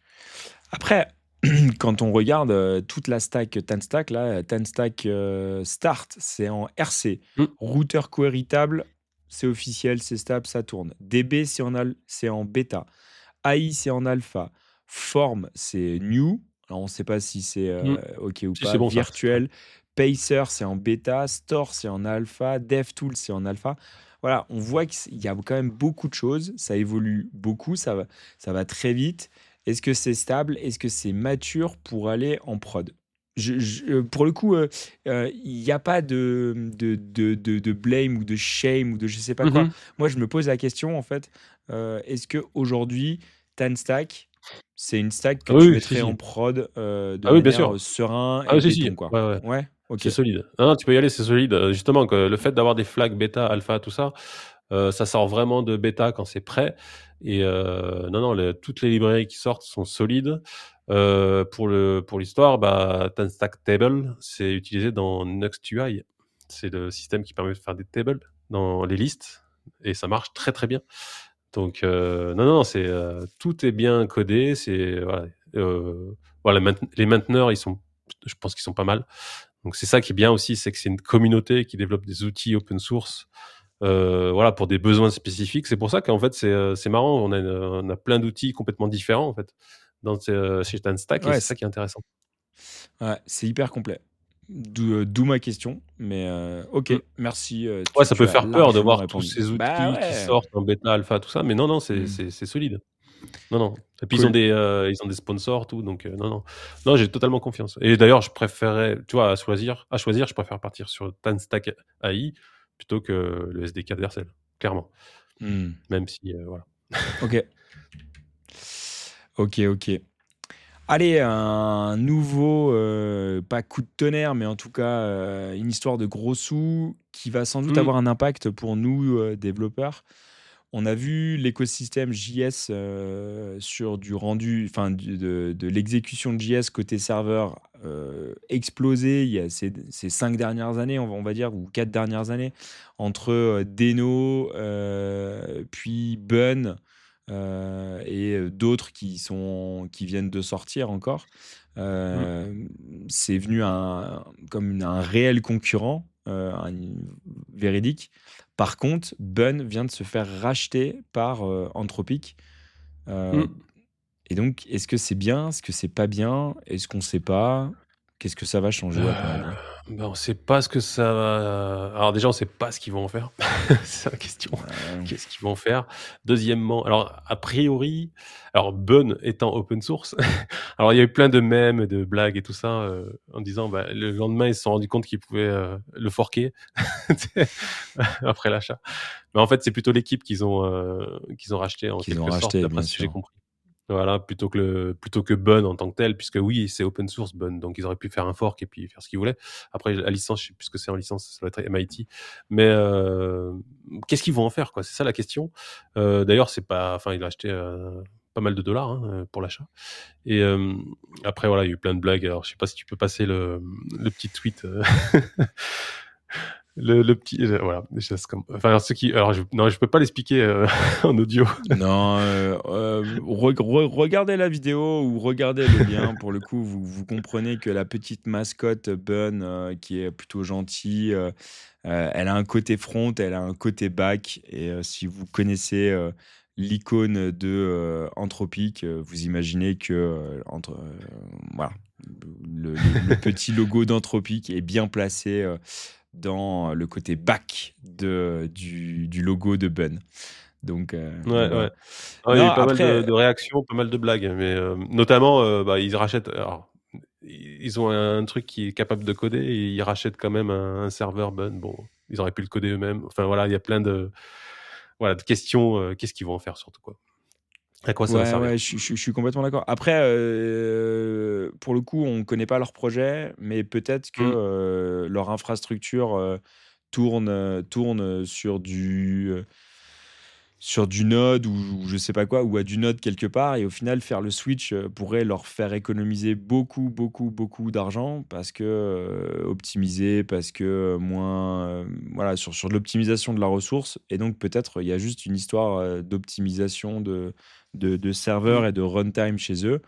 Après, quand on regarde, heu, toute la stack TanStack là, TanStack, heu, Start, c'est en R C. Mmh. Routeur cohéritable, c'est officiel, c'est stable, ça tourne. D B, c'est en al c'est en bêta. A I, c'est en alpha. Form, c'est new. Alors on ne sait pas si c'est, Mmh. heu, OK ou Si, c'est pas. bon ça, c'est très Virtuel. Pacer, c'est en bêta. Store, c'est en alpha. DevTools, c'est en alpha. Voilà, on voit qu'il y a quand même beaucoup de choses. Ça évolue beaucoup, ça va ça va très vite. Est-ce que c'est stable? Est-ce que c'est mature pour aller en prod? Je je, heu, pour le coup, heu heu, il y a pas de, mmh, de de de de blame ou de shame ou de je sais pas Mmh quoi. mh. Moi, je me pose la question en fait, heu, est-ce qu'aujourd'hui, TanStack, c'est une stack que Ah oui, tu oui, si, mettrais en si. prod, heu, de Ah oui, bien manière, sûr. heu, serein Ah et oui, si, si. péton, quoi? Ouais, ouais. Ouais? OK. C'est solide. Non, non, tu peux y aller, c'est solide. Heu, justement que le fait d'avoir des flags bêta, alpha, tout ça, heu, ça sort vraiment de bêta quand c'est prêt et heu, non, non, le toutes les librairies qui sortent sont solides. Heu, pour le pour l'histoire, bah, TanStack Table, c'est utilisé dans NuxtUI. C'est le système qui permet de faire des tables dans les listes et ça marche très, très bien. Donc heu, non, non, c'est, heu, tout est bien codé, c'est voilà, heu, voilà, mainte les mainteneurs, ils sont je pense qu'ils sont pas mal. Donc c'est ça qui est bien aussi, c'est que c'est une communauté qui développe des outils open source, heu, voilà, pour des besoins spécifiques. C'est pour ça qu'en fait, c'est, heu, c'est marrant, on a une, on a plein d'outils complètement différents, en fait, dans ce chez TanStack et Ouais, c'est c ça qui est intéressant. ouais, c'est hyper complet. D'où, heu, d'où ma question, mais heu, OK, Mmh. merci, heu, Ouais, tu ça peut tu as faire peur de largement voir tous répondu. ces Bah outils qui ouais! sortent en bêta, alpha, tout ça, mais non, non, c'est Mmh. c'est c'est solide. Non, non. Et puis ils ont Cool. des, heu, ils ont des sponsors, tout, donc heu, non, non. Non, j'ai totalement confiance. Et d'ailleurs, je préférerais, tu vois, à choisir à choisir, je préfère partir sur TanStack A I plutôt que le S D K de Vercel, clairement. Mmh. Même si, heu, voilà. OK. OK, OK. Allez, un nouveau, heu, pas coup de tonnerre, mais en tout cas, heu, une histoire de gros sous qui va sans doute Mmh. avoir un impact pour nous, heu, développeurs. On a vu l'écosystème J S, heu, sur du rendu, enfin du de de l'exécution de J S côté serveur, heu, exploser il y a ces ces cinq dernières années, on va on va dire, ou quatre dernières années, entre, heu, Deno, heu, puis Bun, heu et heu, d'autres qui sont qui viennent de sortir encore. Mmh. Hem, c'est venu un comme une un réel concurrent, heu, un véridique. Par contre, Bun vient de se faire racheter par, heu, Anthropic, heu Mmh. et donc est-ce que c'est bien? Est-ce que c'est pas bien? Est-ce qu'on sait pas? Qu'est-ce que ça va changer à ton Heu, avis? bah, on sait pas ce que ça va alors déjà, on sait pas ce qu'ils vont en faire. C'est ça la question. Heu, Qu'est-ce qu'ils vont faire? Deuxièmement, alors a priori, alors Bun étant open source, alors il y a eu plein de mèmes, de blagues et tout ça, heu, en disant, bah, le lendemain, ils se sont rendus compte qu'ils pouvaient, heu, le forker, tu sais, après l'achat. Mais en fait, c'est plutôt l'équipe qu'ils ont, heu, qu'ils ont racheté en qu'ils ont quelque sorte, racheté, d'après bien ce que j'ai sûr. compris. Voilà, plutôt que le plutôt que Bun en tant que tel, puisque oui, c'est open source Bun, donc ils auraient pu faire un fork et puis faire ce qu'ils voulaient. Après la licence, je sais plus ce que c'est en licence, ça doit être M I T. Mais heu, qu'est-ce qu'ils vont en faire, quoi? C'est ça la question. Heu, d'ailleurs, c'est pas enfin, il a acheté, heu, pas mal de dollars, hein, heu, pour l'achat. Et hem, après voilà, il y a eu plein de blagues. Alors je sais pas si tu peux passer le, mmh, le petit tweet, heu Le le petit, heu, voilà, des choses comme enfin ceux qui alors je non, je peux pas l'expliquer, heu, en audio. Non, heu, heu, reg re regardez la vidéo ou regardez le lien. Pour le coup, vous vous comprenez que la petite mascotte Bun, heu, qui est plutôt gentille, heu, heu, elle a un côté front, elle a un côté back et heu, si vous connaissez, heu, l'icône de euh, Anthropic, euh, vous imaginez que euh, entre, euh, voilà, le, le- le petit logo d'Anthropic est bien placé euh, dans le côté back de, du, du logo de Bun. Donc, euh, donc Ouais, voilà. ouais. Ah, il y a Non, eu pas mal de, après, de réactions, pas mal de blagues, mais euh, notamment, euh, bah, ils rachètent. Alors, ils ont un truc qui est capable de coder et ils rachètent quand même un, un serveur Bun. Bon, ils auraient pu le coder eux-mêmes. Enfin voilà, il y a plein de, voilà, de questions. euh, Qu'est-ce qu'ils vont en faire surtout quoi? À quoi ça va ouais, servir? ouais, je, je- je suis complètement d'accord. Après, euh, pour le coup, on ne connaît pas leur projet, mais peut-être que Hmm. euh, leur infrastructure euh, tourne, euh, tourne sur du, euh, sur du Node ou, ou je sais pas quoi, ou à du Node quelque part, et au final, faire le switch euh, pourrait leur faire économiser beaucoup, beaucoup, beaucoup d'argent parce que euh, optimiser, parce que euh, moins, euh, voilà, sur, sur de l'optimisation de la ressource. Et donc, peut-être il y a juste une histoire euh, d'optimisation de, de, de Hmm. serveurs et de runtime chez eux.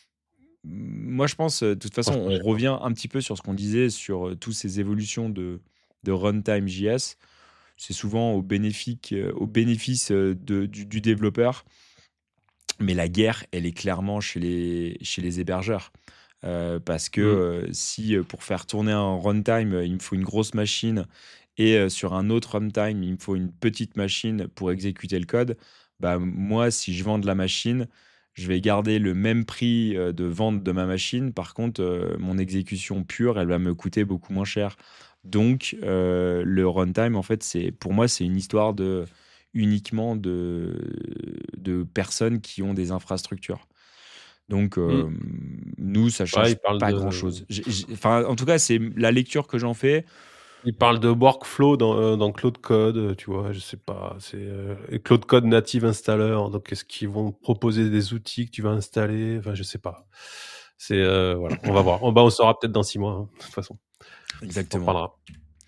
Moi, je pense, euh, de toute façon, Franchement, je on sais pas. revient un petit peu sur ce qu'on disait sur euh, toutes ces évolutions de, de runtime J S. C'est souvent au bénéfice, euh, au bénéfice euh, de- du, du développeur, mais la guerre, elle est clairement chez les, chez les hébergeurs. Euh, parce que Hmm. euh, si euh, pour faire tourner un runtime, euh, il me faut une grosse machine et euh, sur un autre runtime, il me faut une petite machine pour exécuter le code, bah, moi, si je vends de la machine, je vais garder le même prix euh, de vente de ma machine. Par contre, euh, mon exécution pure, elle va me coûter beaucoup moins cher. Donc, euh, le runtime, en fait, c'est, pour moi, c'est une histoire de, uniquement de, de personnes qui ont des infrastructures. Donc, Hmm. euh, nous, ça Ouais, change ils parlent pas de, grand-chose. J'ai- j'ai- Enfin, en tout cas, c'est la lecture que j'en fais. ils parlent de workflow dans, euh, dans Cloud Code, euh, tu vois, je sais pas. C'est euh, et Cloud Code Native Installer. Donc, est-ce qu'ils vont proposer des outils que tu vas installer? Enfin, je sais pas. C'est euh, voilà, on va voir. On, bah, on saura peut-être dans six mois, hein, de toute façon. On en Exactement. reparlera.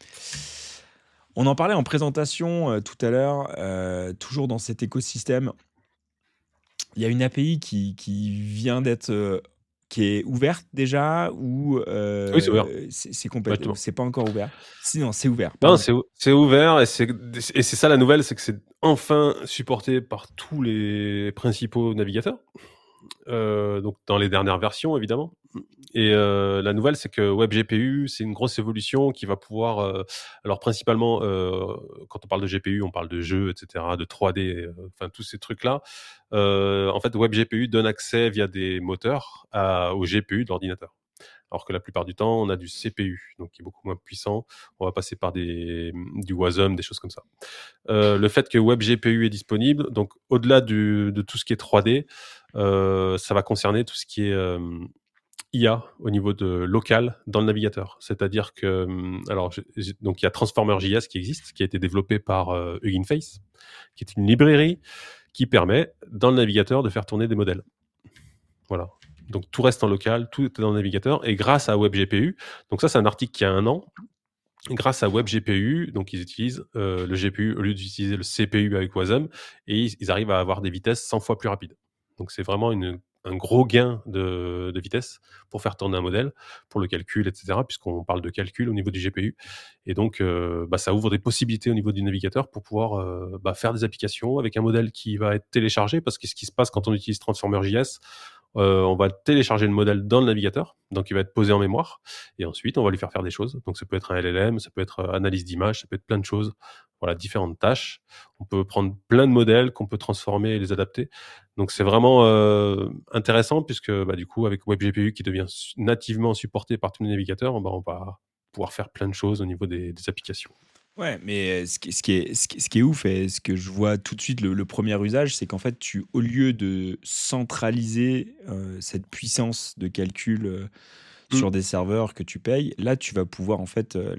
On en parlait en présentation euh, tout à l'heure, euh, toujours dans cet écosystème. Il y a une A P I qui, qui vient d'être, euh, qui est ouverte déjà ou Oui, c'est ouvert. euh, c'est c'est complète- ou Exactement. c'est pas encore ouvert? Si, non, c'est ouvert, Non, pardon. c'est ou- c'est ouvert et c'est et c'est ça la nouvelle, c'est que c'est enfin supporté par tous les principaux navigateurs. Euh, donc dans les dernières versions évidemment. Et euh, la nouvelle, c'est que WebGPU, c'est une grosse évolution qui va pouvoir, euh, alors principalement, euh, quand on parle de G P U, on parle de jeux, et cetera, de trois D, euh, enfin tous ces trucs-là. Euh, en fait, WebGPU donne accès via des moteurs à, au G P U de l'ordinateur. Alors que la plupart du temps, on a du C P U, donc qui est beaucoup moins puissant. On va passer par des, du Wasm, des choses comme ça. Euh, le fait que WebGPU est disponible, donc au-delà du, de tout ce qui est trois D, euh, ça va concerner tout ce qui est euh, I A au niveau de local dans le navigateur. C'est-à-dire que, hum, alors, j'ai- j'ai- donc il y a Transformer.js qui existe, qui a été développé par euh, Hugging Face, qui est une librairie qui permet dans le navigateur de faire tourner des modèles. Voilà. Donc tout reste en local, tout est dans le navigateur, et grâce à WebGPU, donc ça c'est un article qui a un an, grâce à WebGPU, donc ils utilisent euh, le G P U au lieu d'utiliser le C P U avec Wasm, et ils, ils arrivent à avoir des vitesses cent fois plus rapides. Donc c'est vraiment une, un gros gain de, de vitesse pour faire tourner un modèle, pour le calcul, et cetera, puisqu'on parle de calcul au niveau du G P U. Et donc euh, bah, ça ouvre des possibilités au niveau du navigateur pour pouvoir euh, bah, faire des applications avec un modèle qui va être téléchargé, parce que ce qui se passe quand on utilise Transformer.js, euh, on va télécharger le modèle dans le navigateur, donc il va être posé en mémoire, et ensuite on va lui faire faire des choses. Donc ça peut être un L L M, ça peut être euh, analyse d'image, ça peut être plein de choses, voilà, différentes tâches. On peut prendre plein de modèles qu'on peut transformer et les adapter. Donc c'est vraiment euh, intéressant, puisque bah, du coup avec WebGPU qui devient su- nativement supporté par tous les navigateurs, bah, on va pouvoir faire plein de choses au niveau des, des applications. Ouais, mais euh, ce qui, ce qui est, ce qui, ce qui est ouf et ce que je vois tout de suite, le, le premier usage, c'est qu'en fait, tu, au lieu de centraliser euh, cette puissance de calcul euh, Mm. sur des serveurs que tu payes, là, tu vas pouvoir en fait euh,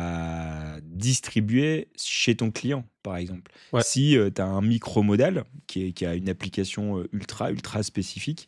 la distribuer chez ton client, par exemple. Ouais. Si tu as un micro-modèle qui, est- qui a une application euh, ultra, ultra spécifique,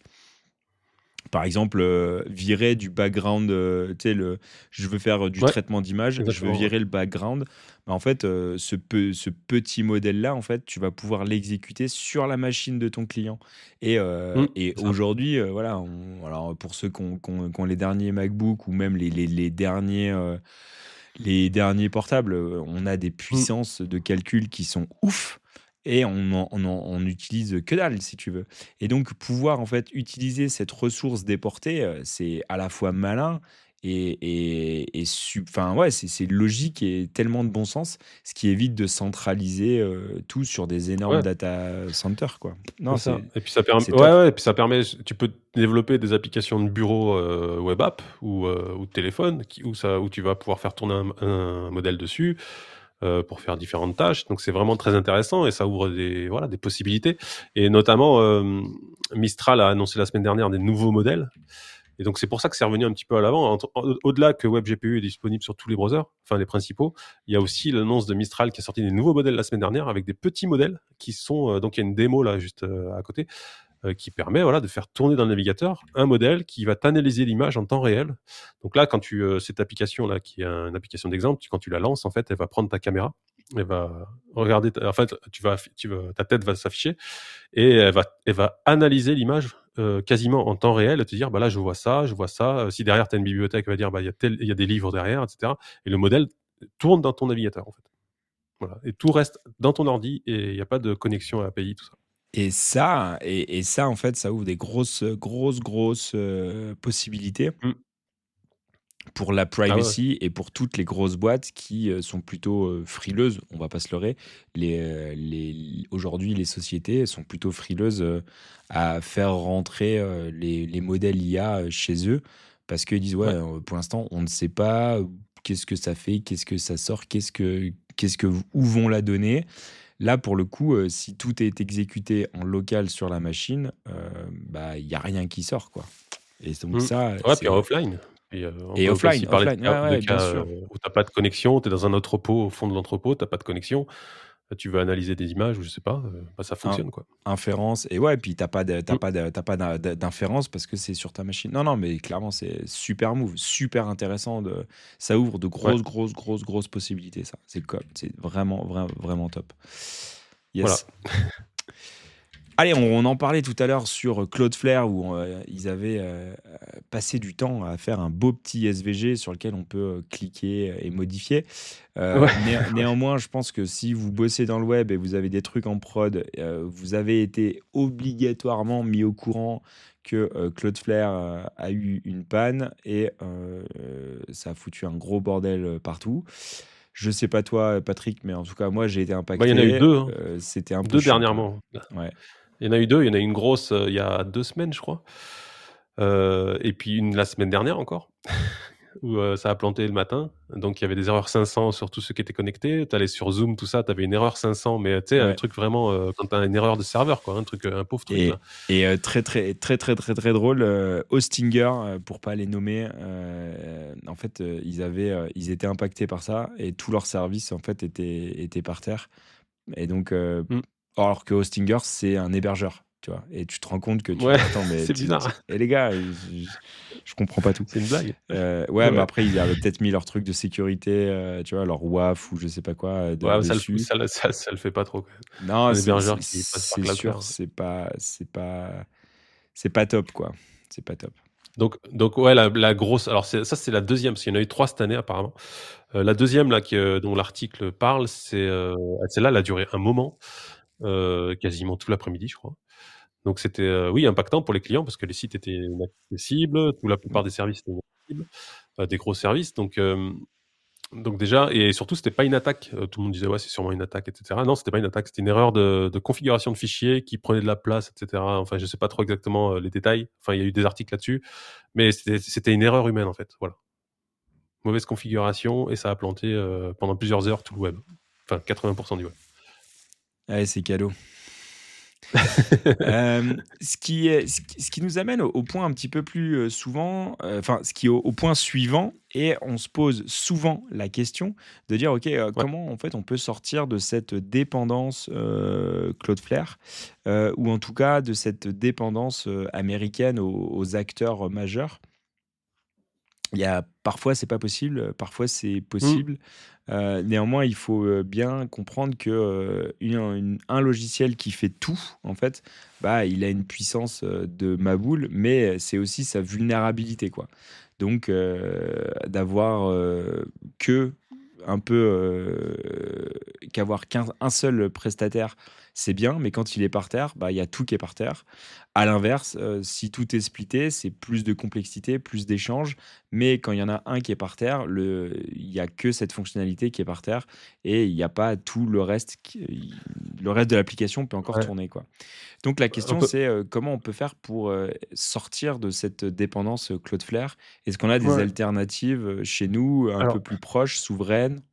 par exemple, euh, virer du background, euh, tu sais, le, je veux faire du Ouais, traitement d'image, je veux exactement. Ouais. virer le background. Bah, en fait, euh, ce, pe- ce petit modèle-là, en fait, tu vas pouvoir l'exécuter sur la machine de ton client. Et, euh, Mm, et c'est ça. aujourd'hui, euh, voilà, on- alors pour ceux qui ont, qui ont- qui ont les derniers MacBook ou même les, les, les derniers, euh, les derniers portables, euh, on a des Mm. puissances de calcul qui sont ouf. et on en on en on utilise que dalle, si tu veux. Et donc pouvoir, en fait, utiliser cette ressource déportée, heu, c'est à la fois malin et et et sup enfin, ouais, c'est c'est logique et tellement de bon sens, ce qui évite de centraliser, heu, tout sur des énormes Ouais. data centers, quoi. Non, C'est ça c'est et puis ça perm c'est ouais, top. ouais et puis ça permet tu peux développer des applications de bureau, heu, web app ou, heu, ou de téléphone qui où ça où tu vas pouvoir faire tourner un un modèle dessus, heu, pour faire différentes tâches. Donc c'est vraiment très intéressant et ça ouvre des voilà, des possibilités et notamment, hem, Mistral a annoncé la semaine dernière des nouveaux modèles et donc c'est pour ça que c'est revenu un petit peu à l'avant. Entre au au-delà que WebGPU est disponible sur tous les browsers, enfin les principaux, il y a aussi l'annonce de Mistral qui a sorti des nouveaux modèles la semaine dernière avec des petits modèles qui sont, heu, donc il y a une démo là juste, heu, à côté, heu, qui permet voilà de faire tourner dans le navigateur un modèle qui va t'analyser l'image en temps réel. Donc là, quand tu, heu, cette application là qui est un une application d'exemple, tu quand tu la lances, en fait, elle va prendre ta caméra, elle va regarder ta en fait, tu vas tu vas ta tête va s'afficher et elle va elle va analyser l'image, heu, quasiment en temps réel et te dire: «Bah, là, je vois ça, je vois ça». Heu, si derrière tu as une bibliothèque, elle va dire: «Bah, il y a tel il y a des livres derrière» et cetera et le modèle tourne dans ton navigateur, en fait. Voilà et tout reste dans ton ordi et il y a pas de connexion à A P I, tout ça. Et ça et et ça, en fait, ça ouvre des grosses, grosses, grosses, heu, possibilités Mmh. pour la Ah ouais, ouais. privacy et pour toutes les grosses boîtes qui, heu, sont plutôt, heu, frileuses, on va pas se leurrer. Les, heu, les aujourd'hui, les sociétés sont plutôt frileuses, heu, à faire rentrer, heu, les les modèles I A, heu, chez eux parce qu'ils disent: «Ouais, Ouais. heu, pour l'instant, on ne sait pas, heu, qu'est-ce que ça fait, qu'est-ce que ça sort, qu'est-ce que qu'est-ce que où vont la donner?» Là, pour le coup, heu, si tout est exécuté en local sur la machine, heu, bah, il y a rien qui sort, quoi. Et donc Mmh. ça, Ouais, puis en c'est offline et heu, on et peut aussi offline, parler de offline, cas ouais, de ouais, bien cas, heu, sûr. où tu as pas de connexion, tu es dans un entrepôt, au fond de l'entrepôt, tu as pas de connexion, heu, tu veux analyser des images ou je sais pas, heu, bah, ça In fonctionne, quoi. inférence et ouais, puis t'as pas de t'as Mmh. pas de t'as pas d'in d'in d'inférence parce que c'est sur ta machine. Non, non, mais clairement, c'est super move, super intéressant de ça ouvre de Ouais, grosses, grosses, grosses, grosses possibilités, ça. C'est cool, c'est vraiment, vraim vraiment top. voilà. Yes. Allez, on on en parlait tout à l'heure sur Cloudflare où, heu, ils avaient, heu, passé du temps à faire un beau petit S V G sur lequel on peut, heu, cliquer et modifier. Heu, Ouais, néan ouais. néanmoins, je pense que si vous bossez dans le web et vous avez des trucs en prod, heu, vous avez été obligatoirement mis au courant que, heu, Cloudflare, heu, a eu une panne et heu, ça a foutu un gros bordel, heu, partout. Je sais pas toi, Patrick, mais en tout cas, moi, j'ai été Bah, il y en a eu impacté, deux, hein, heu, c'était un peu deux chiant, quoi. dernièrement. Ouais. Il y en a eu deux, il y en a eu une grosse, heu, il y a deux semaines, je crois, heu et puis une la semaine dernière encore. Où, heu, ça a planté le matin, donc il y avait des erreurs cinq cents sur tous ceux qui étaient connectés. Tu allais sur Zoom, tout ça, tu avais une erreur cinq cents, mais tu sais, un Ouais. truc vraiment, heu, quand tu as une erreur de serveur, quoi, un truc, heu, un pauvre truc, là. Et et heu, très, très, très, très, très, très drôle, heu, Hostinger, heu, pour pas les nommer, heu, en fait, heu, ils avaient, heu, ils étaient impactés par ça et tous leurs services, en fait, étaient étaient par terre et donc heu, Mmh. alors que Hostinger, c'est un hébergeur, tu vois? Et tu te rends compte que tu Ouais, dis: «Attends, mais c'est tu tu bizarre. et les gars, je je je comprends pas tout». C'est une blague. Heu, ouais, mais Ouais. après, ils avaient peut-être mis leur truc de sécurité, heu, tu vois, leur W A F ou je sais pas quoi, heu, de Ouais, ça le f dessus. ça le ça ça le fait pas trop, quand même. Non, Un c'est hébergeur c'est qui passe par c'est sûr, Cloudflare. c'est pas c'est pas c'est pas top, quoi. C'est pas top. Donc donc ouais, la la grosse alors c'est ça, c'est la deuxième parce qu'il y en a eu trois cette année apparemment. Heu, la deuxième là que dont l'article parle, c'est, heu, celle-là, elle a duré un moment, heu, quasiment tout l'après-midi, je crois. Donc c'était, heu, oui, impactant pour les clients parce que les sites étaient inaccessibles, ou la plupart des services étaient inaccessibles, heu, des gros services donc hem, donc déjà et surtout c'était pas une attaque, heu, tout le monde disait: «Ouais, c'est sûrement une attaque et cetera». Non, c'était pas une attaque, c'était une erreur de de configuration de fichier qui prenait de la place et cetera. Enfin, je sais pas trop exactement, heu, les détails. Enfin, il y a eu des articles là-dessus, mais c'était c'était une erreur humaine, en fait, voilà. Mauvaise configuration et ça a planté, heu, pendant plusieurs heures tout le web. Enfin quatre-vingts du web. Ouais, c'est cadeau. Hem, ce qui est ce qui ce qui nous amène au au point un petit peu plus, heu, souvent, heu, enfin, ce qui est au au point suivant et on se pose souvent la question de dire: «OK, heu, Ouais. comment en fait on peut sortir de cette dépendance, heu, Cloudflare?» heu, ou en tout cas de cette dépendance, heu, américaine aux aux acteurs, heu, majeurs? Il y a parfois c'est pas possible, heu, parfois c'est Mmh. possible. Heu, néanmoins, il faut, heu, bien comprendre que, heu, une une un logiciel qui fait tout, en fait, bah, il a une puissance, heu, de ma boule, mais c'est aussi sa vulnérabilité, quoi. Donc, heu, d'avoir, heu, que un peu, heu, qu'avoir qu'un un seul prestataire, c'est bien, mais quand il est par terre, bah, il y a tout qui est par terre. À l'inverse, heu, si tout est splitté, c'est plus de complexité, plus d'échanges, mais quand il y en a un qui est par terre, le il y a que cette fonctionnalité qui est par terre et il y a pas tout le reste qui le reste de l'application peut encore Ouais, tourner, quoi. Donc la un question, peu. c'est, heu, comment on peut faire pour, heu, sortir de cette dépendance, heu, Cloudflare? Est-ce qu'on a des Ouais. alternatives, heu, chez nous, un peu Alors, plus proches, souveraines,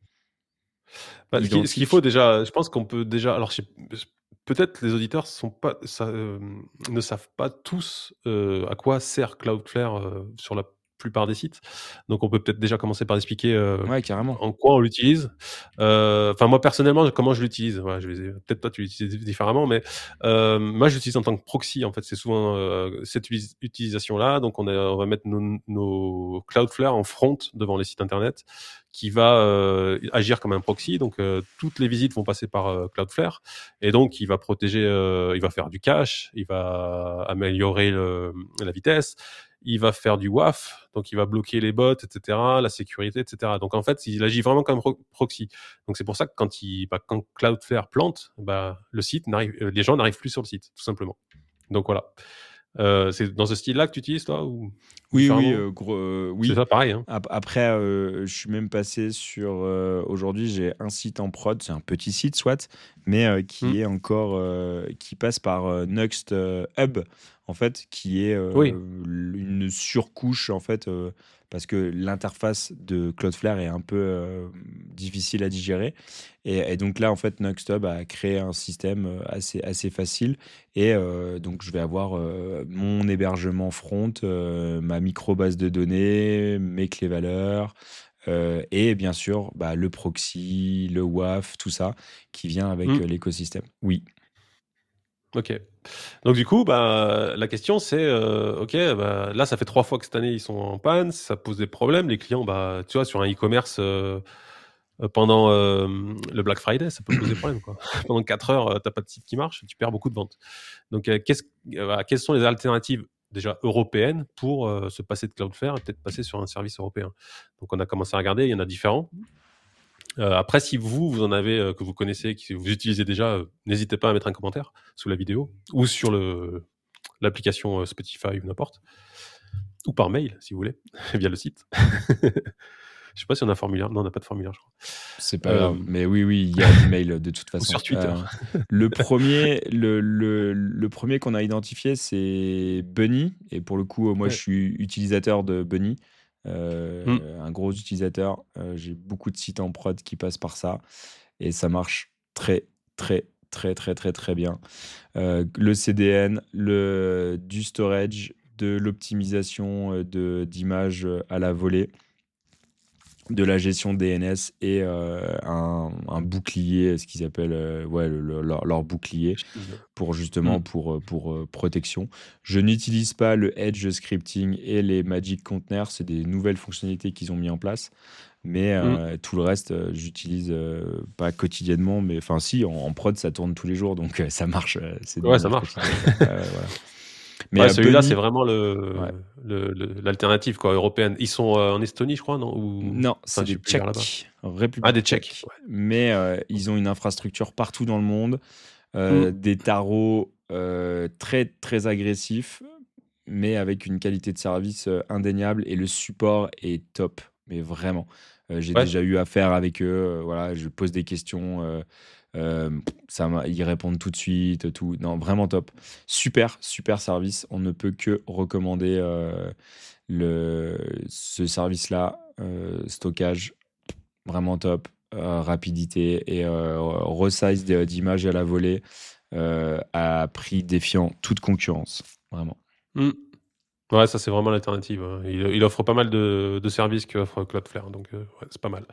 bah, ce qui ce qu'il faut identiques? déjà, je pense qu'on peut déjà alors je sais peut-être les auditeurs sont pas ça, hem, ne savent pas tous, heu, à quoi sert Cloudflare, heu, sur la plupart des sites. Donc on peut peut-être déjà commencer par expliquer, heu, Ouais, carrément. en quoi on l'utilise. Heu, enfin moi personnellement, comment je l'utilise. Voilà, je vais peut-être toi tu l'utilises différemment, mais, heu, moi je l'utilise en tant que proxy en fait. C'est souvent, heu, cette ulis utilisation-là. Donc on est on va mettre nos nos Cloudflare en front devant les sites internet qui va, heu, agir comme un proxy. Donc, heu, toutes les visites vont passer par, heu, Cloudflare et donc il va protéger, heu, il va faire du cache, il va améliorer le la vitesse, il va faire du W A F, donc il va bloquer les bots et cetera, la sécurité et cetera. Donc en fait, il agit vraiment comme pro proxy. Donc c'est pour ça que quand il bah, quand Cloudflare plante, bah, le site n'arrive heu, les gens n'arrivent plus sur le site, tout simplement. Donc voilà. Heu, c'est dans ce style-là que tu utilises toi ou Oui, oui, différemment? heu, gros, heu, C'est oui. ça pareil, hein? Ap après, heu, je suis même passé sur, heu, aujourd'hui, j'ai un site en prod, c'est un petit site soit, mais heu, Mmh. qui est encore, heu, qui passe par, heu, Nuxt, heu, Hub, en fait, qui est, Oui. heu, l une surcouche, en fait, heu, parce que l'interface de Cloudflare est un peu, hem, difficile à digérer et et donc là, en fait, Nuxt Hub a créé un système, heu, assez assez facile et heu, donc je vais avoir, heu, mon hébergement front, heu, ma micro base de données, mes clés valeurs, heu et bien sûr, bah, le proxy, le W A F, tout ça qui vient avec, Mmh. heu, l'écosystème. Oui. OK. Donc du coup, bah, la question c'est, heu, OK, bah, là, ça fait trois fois que cette année, ils sont en panne, ça pose des problèmes. Les clients, bah, tu vois, sur un e-commerce, heu heu, pendant, hem, le Black Friday, ça peut poser problème, quoi. Pendant quatre heures, heu, tu pas de site qui marche, tu perds beaucoup de ventes. Donc heu, qu'est-ce heu, voilà, quelles sont les alternatives, déjà européennes, pour, heu, se passer de Cloudflare et peut-être passer sur un service européen? Donc on a commencé à regarder, il y en a différents. Heu, après, si vous, vous en avez, heu, que vous connaissez, que vous utilisez déjà, heu, n'hésitez pas à mettre un commentaire sous la vidéo ou sur le l'application, heu, Spotify ou n'importe, ou par mail si vous voulez, via le site. Je sais pas si on a un formulaire. Non, on n'a pas de formulaire, je crois. C'est pas grave, Hem, mais oui, oui, il y a l'email de toute ou façon. sur Twitter. Heu, le premier, le le le premier qu'on a identifié, c'est Bunny et pour le coup, moi, je Ouais. suis utilisateur de Bunny, heu, Mmh. un gros utilisateur. Heu, j'ai beaucoup de sites en prod qui passent par ça et ça marche très, très, très, très, très, très bien. Heu, le C D N, le du storage, de l'optimisation, heu, de d'images, heu, à la volée, de la gestion D N S et heu, un un bouclier, ce qu'ils appellent, heu, ouais, le le leur leur bouclier Shield. pour justement Mmh. pour, heu, pour, heu, protection. Je n'utilise pas le Edge Scripting et les Magic Containers, c'est des nouvelles fonctionnalités qu'ils ont mis en place, mais Mmh. heu, tout le reste, heu, j'utilise, heu, pas quotidiennement, mais enfin si, en en prod, ça tourne tous les jours, donc heu, ça marche, heu, c'est Ouais, ça devenu marche. quotidien, quoi. Ouais, ouais, voilà. Mais Ouais, heu, celui-là, c'est Bunny, vraiment ouais. le le le l'alternative, quoi, européenne. Ils sont, heu, en Estonie, je crois, non? Ou Non, enfin, c'est je des suis plus vers là-bas. Tchèques, Ah, République des Tchèques, tchèque, ouais. mais heu, ils ont une infrastructure partout dans le monde, Mmh. heu, des tarots, heu, très, très agressifs, mais avec une qualité de service, heu, indéniable et le support est top, mais vraiment. Heu, j'ai Ouais. déjà eu affaire avec eux, heu, voilà, je pose des questions, heu, hem, ça m'a ils répondent tout de suite, tout. Non, vraiment top. Super, super service. On ne peut que recommander, heu, le ce service-là, heu, stockage, vraiment top, heu, rapidité et heu, resize de d'images à la volée, heu, à prix défiant toute concurrence, vraiment. Mmh. Ouais, ça, c'est vraiment l'alternative, hein. Il il offre pas mal de de services qu'offre Cloudflare, donc heu, ouais, c'est pas mal.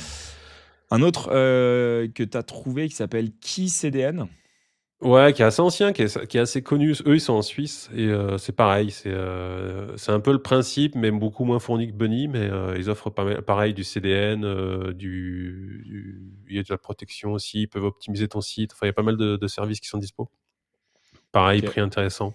Un autre, heu, que tu as trouvé qui s'appelle KeyCDN. Ouais, qui est assez ancien, qui est qui est assez connu. Eux, ils sont en Suisse et heu, c'est pareil, c'est, heu, c'est un peu le principe, mais beaucoup moins fourni que Bunny, mais heu, ils offrent pas mal pareil du C D N, heu, du du il y a de la protection aussi, ils peuvent optimiser ton site. Enfin, il y a pas mal de de services qui sont dispo. Pareil, OK. prix intéressant.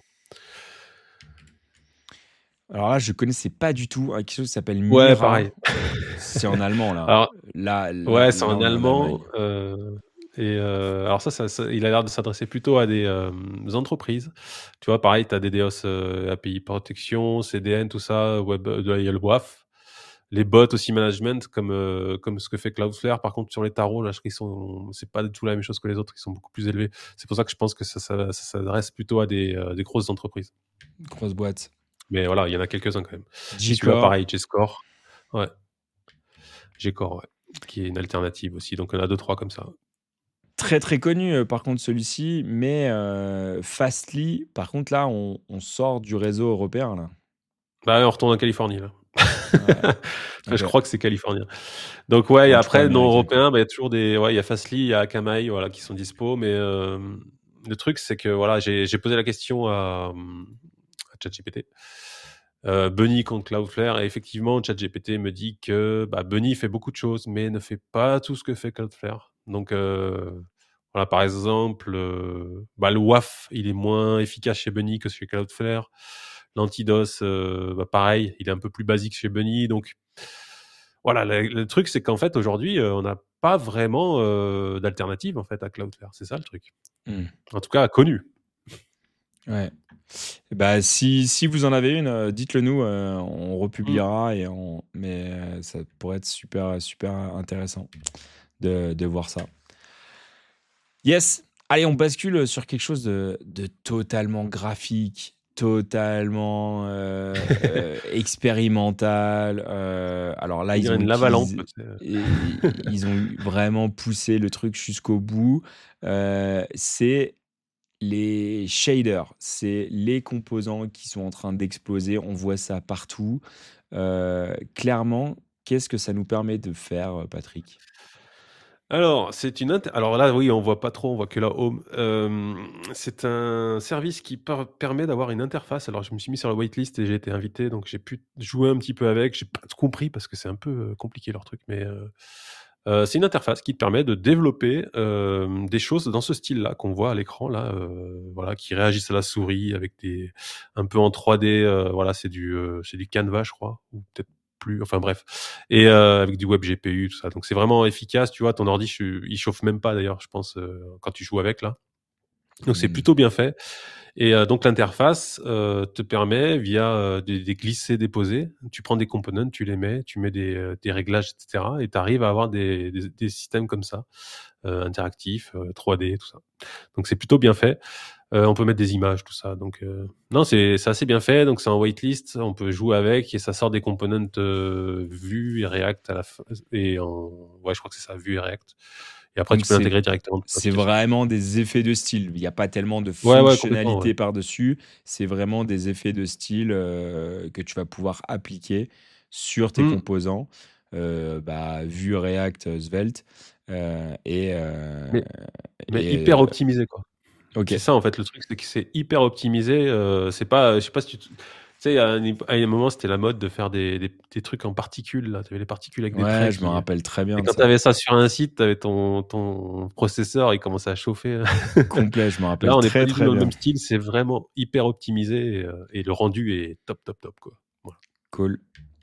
Alors là, je connaissais pas du tout, hein, quelque chose qui s'appelle Ouais, Mira. pareil. C'est en allemand là. Alors Là là ouais, c'est là, en on est en allemand, Allemagne. heu Et heu, alors ça ça ça il a l'air de s'adresser plutôt à des, hem, entreprises. Tu vois, pareil, tu as des DDoS, heu, A P I protection, C D N, tout ça, web, heu, il y a le W A F. Les bots aussi management comme, heu, comme ce que fait Cloudflare. Par contre, sur les tarots, là, je qu'ils sont c'est pas du tout la même chose que les autres, ils sont beaucoup plus élevés. C'est pour ça que je pense que ça ça ça s'adresse plutôt à des, heu, des grosses entreprises. Grosse boîte. Mais voilà, il y en a quelques-uns quand même. Et celui-là, G-Core, pareil, Gscore. Ouais, Gcore, ouais, qui est une alternative aussi. Donc, il y en a deux trois comme ça. très, très connu, heu, par contre celui-ci, mais heu, Fastly, par contre là, on on sort du réseau européen là. Bah, on retourne en Californie, là. Ouais, Enfin, je OK. crois que c'est californien. Donc ouais, et Non, je crois après non américain, quoi. européen, bah, il y a toujours des ouais, il y a Fastly, il y a Akamai, voilà, qui sont dispo. Mais hem, le truc, c'est que voilà, j'ai j'ai posé la question à, mmh, à ChatGPT. Heu, Bunny contre Cloudflare et effectivement, ChatGPT me dit que, bah, Bunny fait beaucoup de choses, mais ne fait pas tout ce que fait Cloudflare. Donc heu, voilà, par exemple, heu, bah, le W A F, il est moins efficace chez Bunny que chez Cloudflare. L'antidos, heu, bah, pareil, il est un peu plus basique chez Bunny. Donc voilà, le le truc, c'est qu'en fait, aujourd'hui, heu, on n'a pas vraiment, heu, d'alternative, en fait, à Cloudflare. C'est ça le truc. Mmh. En tout cas, connu. Ouais. Et bah, si si vous en avez une, heu, dites-le nous, heu, on Mmh. republiera et on mais heu, ça pourrait être super, super intéressant de de voir ça. Yes! Allez, on bascule sur quelque chose de de totalement graphique, totalement, heu heu, expérimental, heu, alors là, On ils dirait ont une lava-lampe, utilisé tu sais, heu. et ils ont eu vraiment poussé le truc jusqu'au bout, heu, c'est les shaders, c'est les composants qui sont en train d'exploser, on voit ça partout, heu, clairement, qu'est-ce que ça nous permet de faire, heu, Patrick? Alors, c'est une int alors là, oui, on voit pas trop, on voit que la home. Hem, c'est un service qui per permet d'avoir une interface. Alors, je me suis mis sur la waitlist et j'ai été invité, donc j'ai pu jouer un petit peu avec. J'ai pas tout compris parce que c'est un peu, heu, compliqué leur truc, mais heu heu, c'est une interface qui te permet de développer, hem, des choses dans ce style-là qu'on voit à l'écran là, heu, voilà, qui réagissent à la souris avec des un peu en trois D, heu, voilà, c'est du, heu, c'est du Canva, je crois, ou peut-être plus, enfin bref. Et euh, avec du web G P U, tout ça. Donc c'est vraiment efficace, tu vois. Ton ordi, je- il chauffe même pas d'ailleurs, je pense, euh, quand tu joues avec là. Donc c'est Mmh. plutôt bien fait. Et euh, donc l'interface euh, te permet via euh, des, des glisser déposer. Tu prends des components, tu les mets, tu mets des, euh, des réglages, et cetera. Et tu arrives à avoir des, des, des systèmes comme ça, euh, interactifs, euh, trois D, tout ça. Donc c'est plutôt bien fait. Euh, on peut mettre des images, tout ça. Donc euh, non, c'est c'est assez bien fait. Donc c'est en waitlist, on peut jouer avec et ça sort des components euh, Vue et React à la fin. Et en ouais, je crois que c'est ça, Vue et React. Et après, Donc tu peux c'est l'intégrer directement dans c'est l'application. vraiment des effets de style. Il y a pas tellement de Ouais, ouais, complètement. Ouais. fonctionnalités par-dessus. C'est vraiment des effets de style, heu, que tu vas pouvoir appliquer sur tes Hmm. composants, heu, bah, Vue, React, heu, Svelte, heu et heu Mais mais et hyper heu optimisé, quoi. C'est OK. ça en fait le truc, c'est que c'est hyper optimisé. Euh, c'est pas, je sais pas si tu, te- tu sais, à un, à un moment c'était la mode de faire des, des, des trucs en particules. Là, tu avais les particules avec des Ouais, traits je me qui. rappelle très Et bien de quand tu ça. avais ça sur un site, tu avais ton, ton processeur, il commençait à chauffer. Complet, je me Là, rappelle on n'est pas très, du tout très dans le bien. même style. C'est vraiment hyper optimisé et, euh, et le rendu est top, top, top, quoi. Voilà. Cool.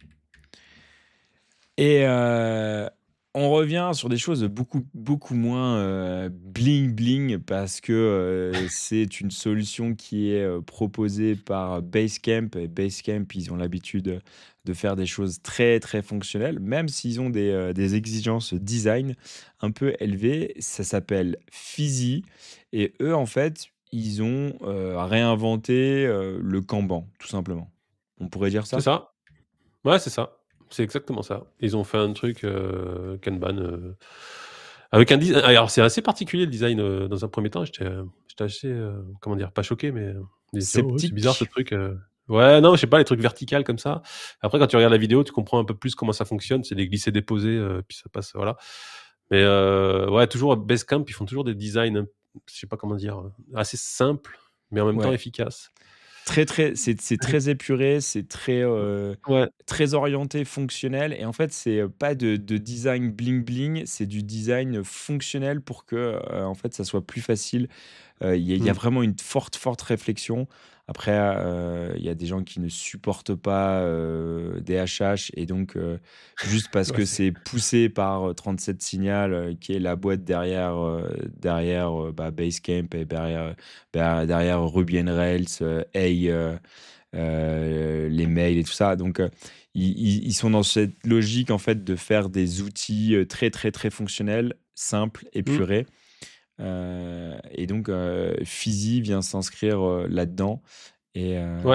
Et heu, on revient sur des choses beaucoup beaucoup moins, heu, bling bling parce que, heu, c'est une solution qui est, heu, proposée par Basecamp et Basecamp, ils ont l'habitude, de faire des choses très, très fonctionnelles, même s'ils ont des, heu, des exigences design un peu élevées. Ça s'appelle Fizi et eux, en fait, ils ont, heu, réinventé, heu, le Kanban, tout simplement. On pourrait dire C'est ça? ça. Ouais, c'est ça. C'est exactement ça. Ils ont fait un truc euh, Kanban euh, avec un design. Alors, c'est assez particulier le design euh, dans un premier temps. J'étais euh, j'étais assez, euh, comment dire, pas choqué, mais euh, j'ai dit, oh, ouais, c'est bizarre ce Sceptique? truc. euh. Ouais, non, je sais pas, les trucs verticales comme ça. Après, quand tu regardes la vidéo, tu comprends un peu plus comment ça fonctionne. C'est des glissés-déposés, euh, puis ça passe, voilà. Mais euh, ouais, toujours à Basecamp, ils font toujours des designs, hein, je sais pas comment dire, euh, assez simples, mais en même temps Ouais. efficaces. Très, très c'est c'est très épuré, c'est très, heu, Ouais. très orienté fonctionnel et en fait, c'est, heu, pas de de design bling bling, c'est du design fonctionnel pour que, heu, en fait, ça soit plus facile. Heu, il y a il y a Mm. vraiment une forte, forte réflexion. Après, heu, il y a des gens qui ne supportent pas, heu, D H H et donc heu, juste parce Ouais, que c'est c'est poussé par, heu, trente-sept Signal, heu, qui est la boîte derrière, heu, derrière, heu, bah, Basecamp et derrière, der derrière Ruby on Rails, heu, Hey, heu heu, les mails et tout ça. Donc heu, ils ils ils sont dans cette logique, en fait, de faire des outils, heu, très, très, très fonctionnels, simples, mmh, épurés. Heu et donc heu, Fizy vient s'inscrire, heu, là-dedans et heu ouais,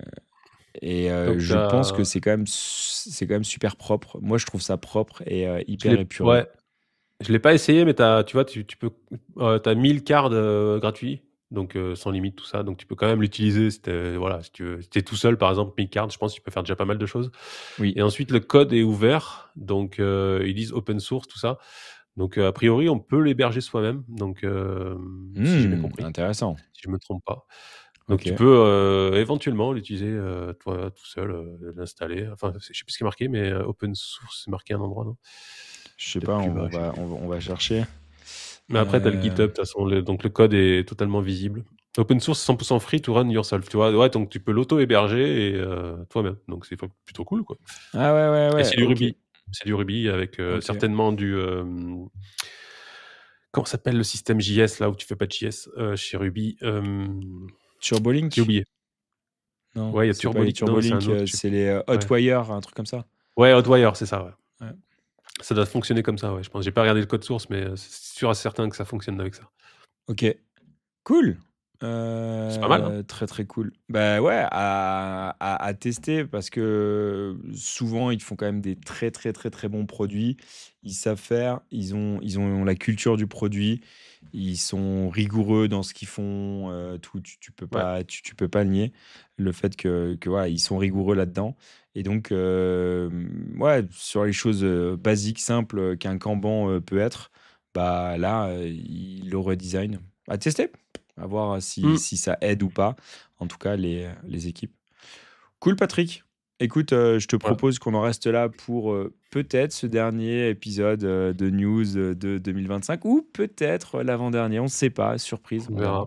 et heu, donc tu je pense que as c'est quand même s c'est quand même super propre. Moi, je trouve ça propre et heu, je hyper l'ai épuré. ouais, je l'ai pas essayé, mais tu as tu vois, tu tu peux, heu, tu as mille cards, heu, gratuits, donc heu, sans limite, tout ça, donc tu peux quand même l'utiliser si tu voilà, si tu veux si tu es tout seul, par exemple, mille cards, je pense que tu peux faire déjà pas mal de choses Oui. et ensuite le code est ouvert, donc heu, ils disent open source, tout ça, donc heu, a priori, on peut l'héberger soi-même, donc hem, si j'ai bien Mmh, compris, intéressant. si je me trompe pas. Donc tu OK. peux, heu, éventuellement l'utiliser, heu, toi tout seul, heu, l'installer. Enfin, je sais plus ce qui est marqué, mais, heu, open source, c'est marqué à un endroit, non? Je sais Peut-être pas, plus on bas, on je sais va plus. on va on va chercher. Mais après, tu as le GitHub, Heu, de toute façon, le donc le code est totalement visible. Open source, cent pour cent free to run yourself, tu vois? Ouais, donc tu peux l'auto-héberger et heu, toi-même. Donc c'est f plutôt cool, quoi. ah ouais, ouais, Et ouais, c'est du OK, Ruby. C'est du Ruby avec, heu, OK. certainement du, hem, comment s'appelle le système J S là où tu fais pas de J S, heu, chez Ruby? Hem, j'ai Turbolink? oublié. Non, Ouais, il y a c'est pas les Turbolink. Non, c'est un Turbolink, autre, heu, je sais c'est plus. les, heu, Ouais. Hotwire, un truc comme ça? Ouais, Hotwire, c'est ça, ouais. Ouais. Ça doit fonctionner comme ça, ouais, je pense. J'ai pas regardé le code source, mais heu, c'est sûr et certain que ça fonctionne avec ça. OK. Cool! C'est pas mal, hein? Heu, très, très cool. Bah, ouais, à à à tester parce que souvent, ils font quand même des très, très, très, très bons produits. Ils savent faire, ils ont ils ont la culture du produit, ils sont rigoureux dans ce qu'ils font, heu, tout tu tu peux Ouais. pas tu tu peux pas le nier. Le fait que que voilà, ils sont rigoureux là-dedans et donc hem, ouais, sur les choses, heu, basiques, simples, heu, qu'un Kanban, heu, peut être, bah, là, heu, ils le redesignent. À tester! À voir si Mmh. si ça aide ou pas, en tout cas les, les équipes. Cool Patrick. Écoute, heu, je te Voilà, propose qu'on en reste là pour, heu, peut-être ce dernier épisode, heu, de news, heu, de deux mille vingt-cinq ou peut-être l'avant-dernier, on ne sait pas, surprise, on on verra. verra.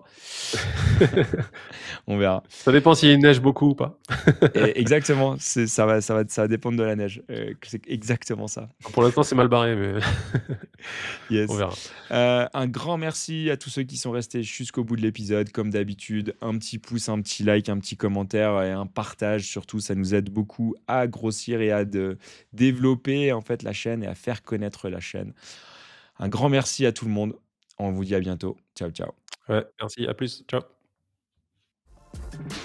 On verra. Ça dépend s'il neige beaucoup ou pas. Et exactement, c'est ça va ça va ça va dépendre de la neige, heu, que c'est exactement ça. Pour l'instant, c'est mal barré, mais on Yes. verra. Heu, un grand merci à tous ceux qui sont restés jusqu'au bout de l'épisode. Comme d'habitude, un petit pouce, un petit like, un petit commentaire et un partage surtout, ça nous aide beaucoup à grossir et à de développer en fait la chaîne et à faire connaître la chaîne. Un grand merci à tout le monde. On vous dit à bientôt. Ciao, ciao. Ouais, merci, à plus. Ciao.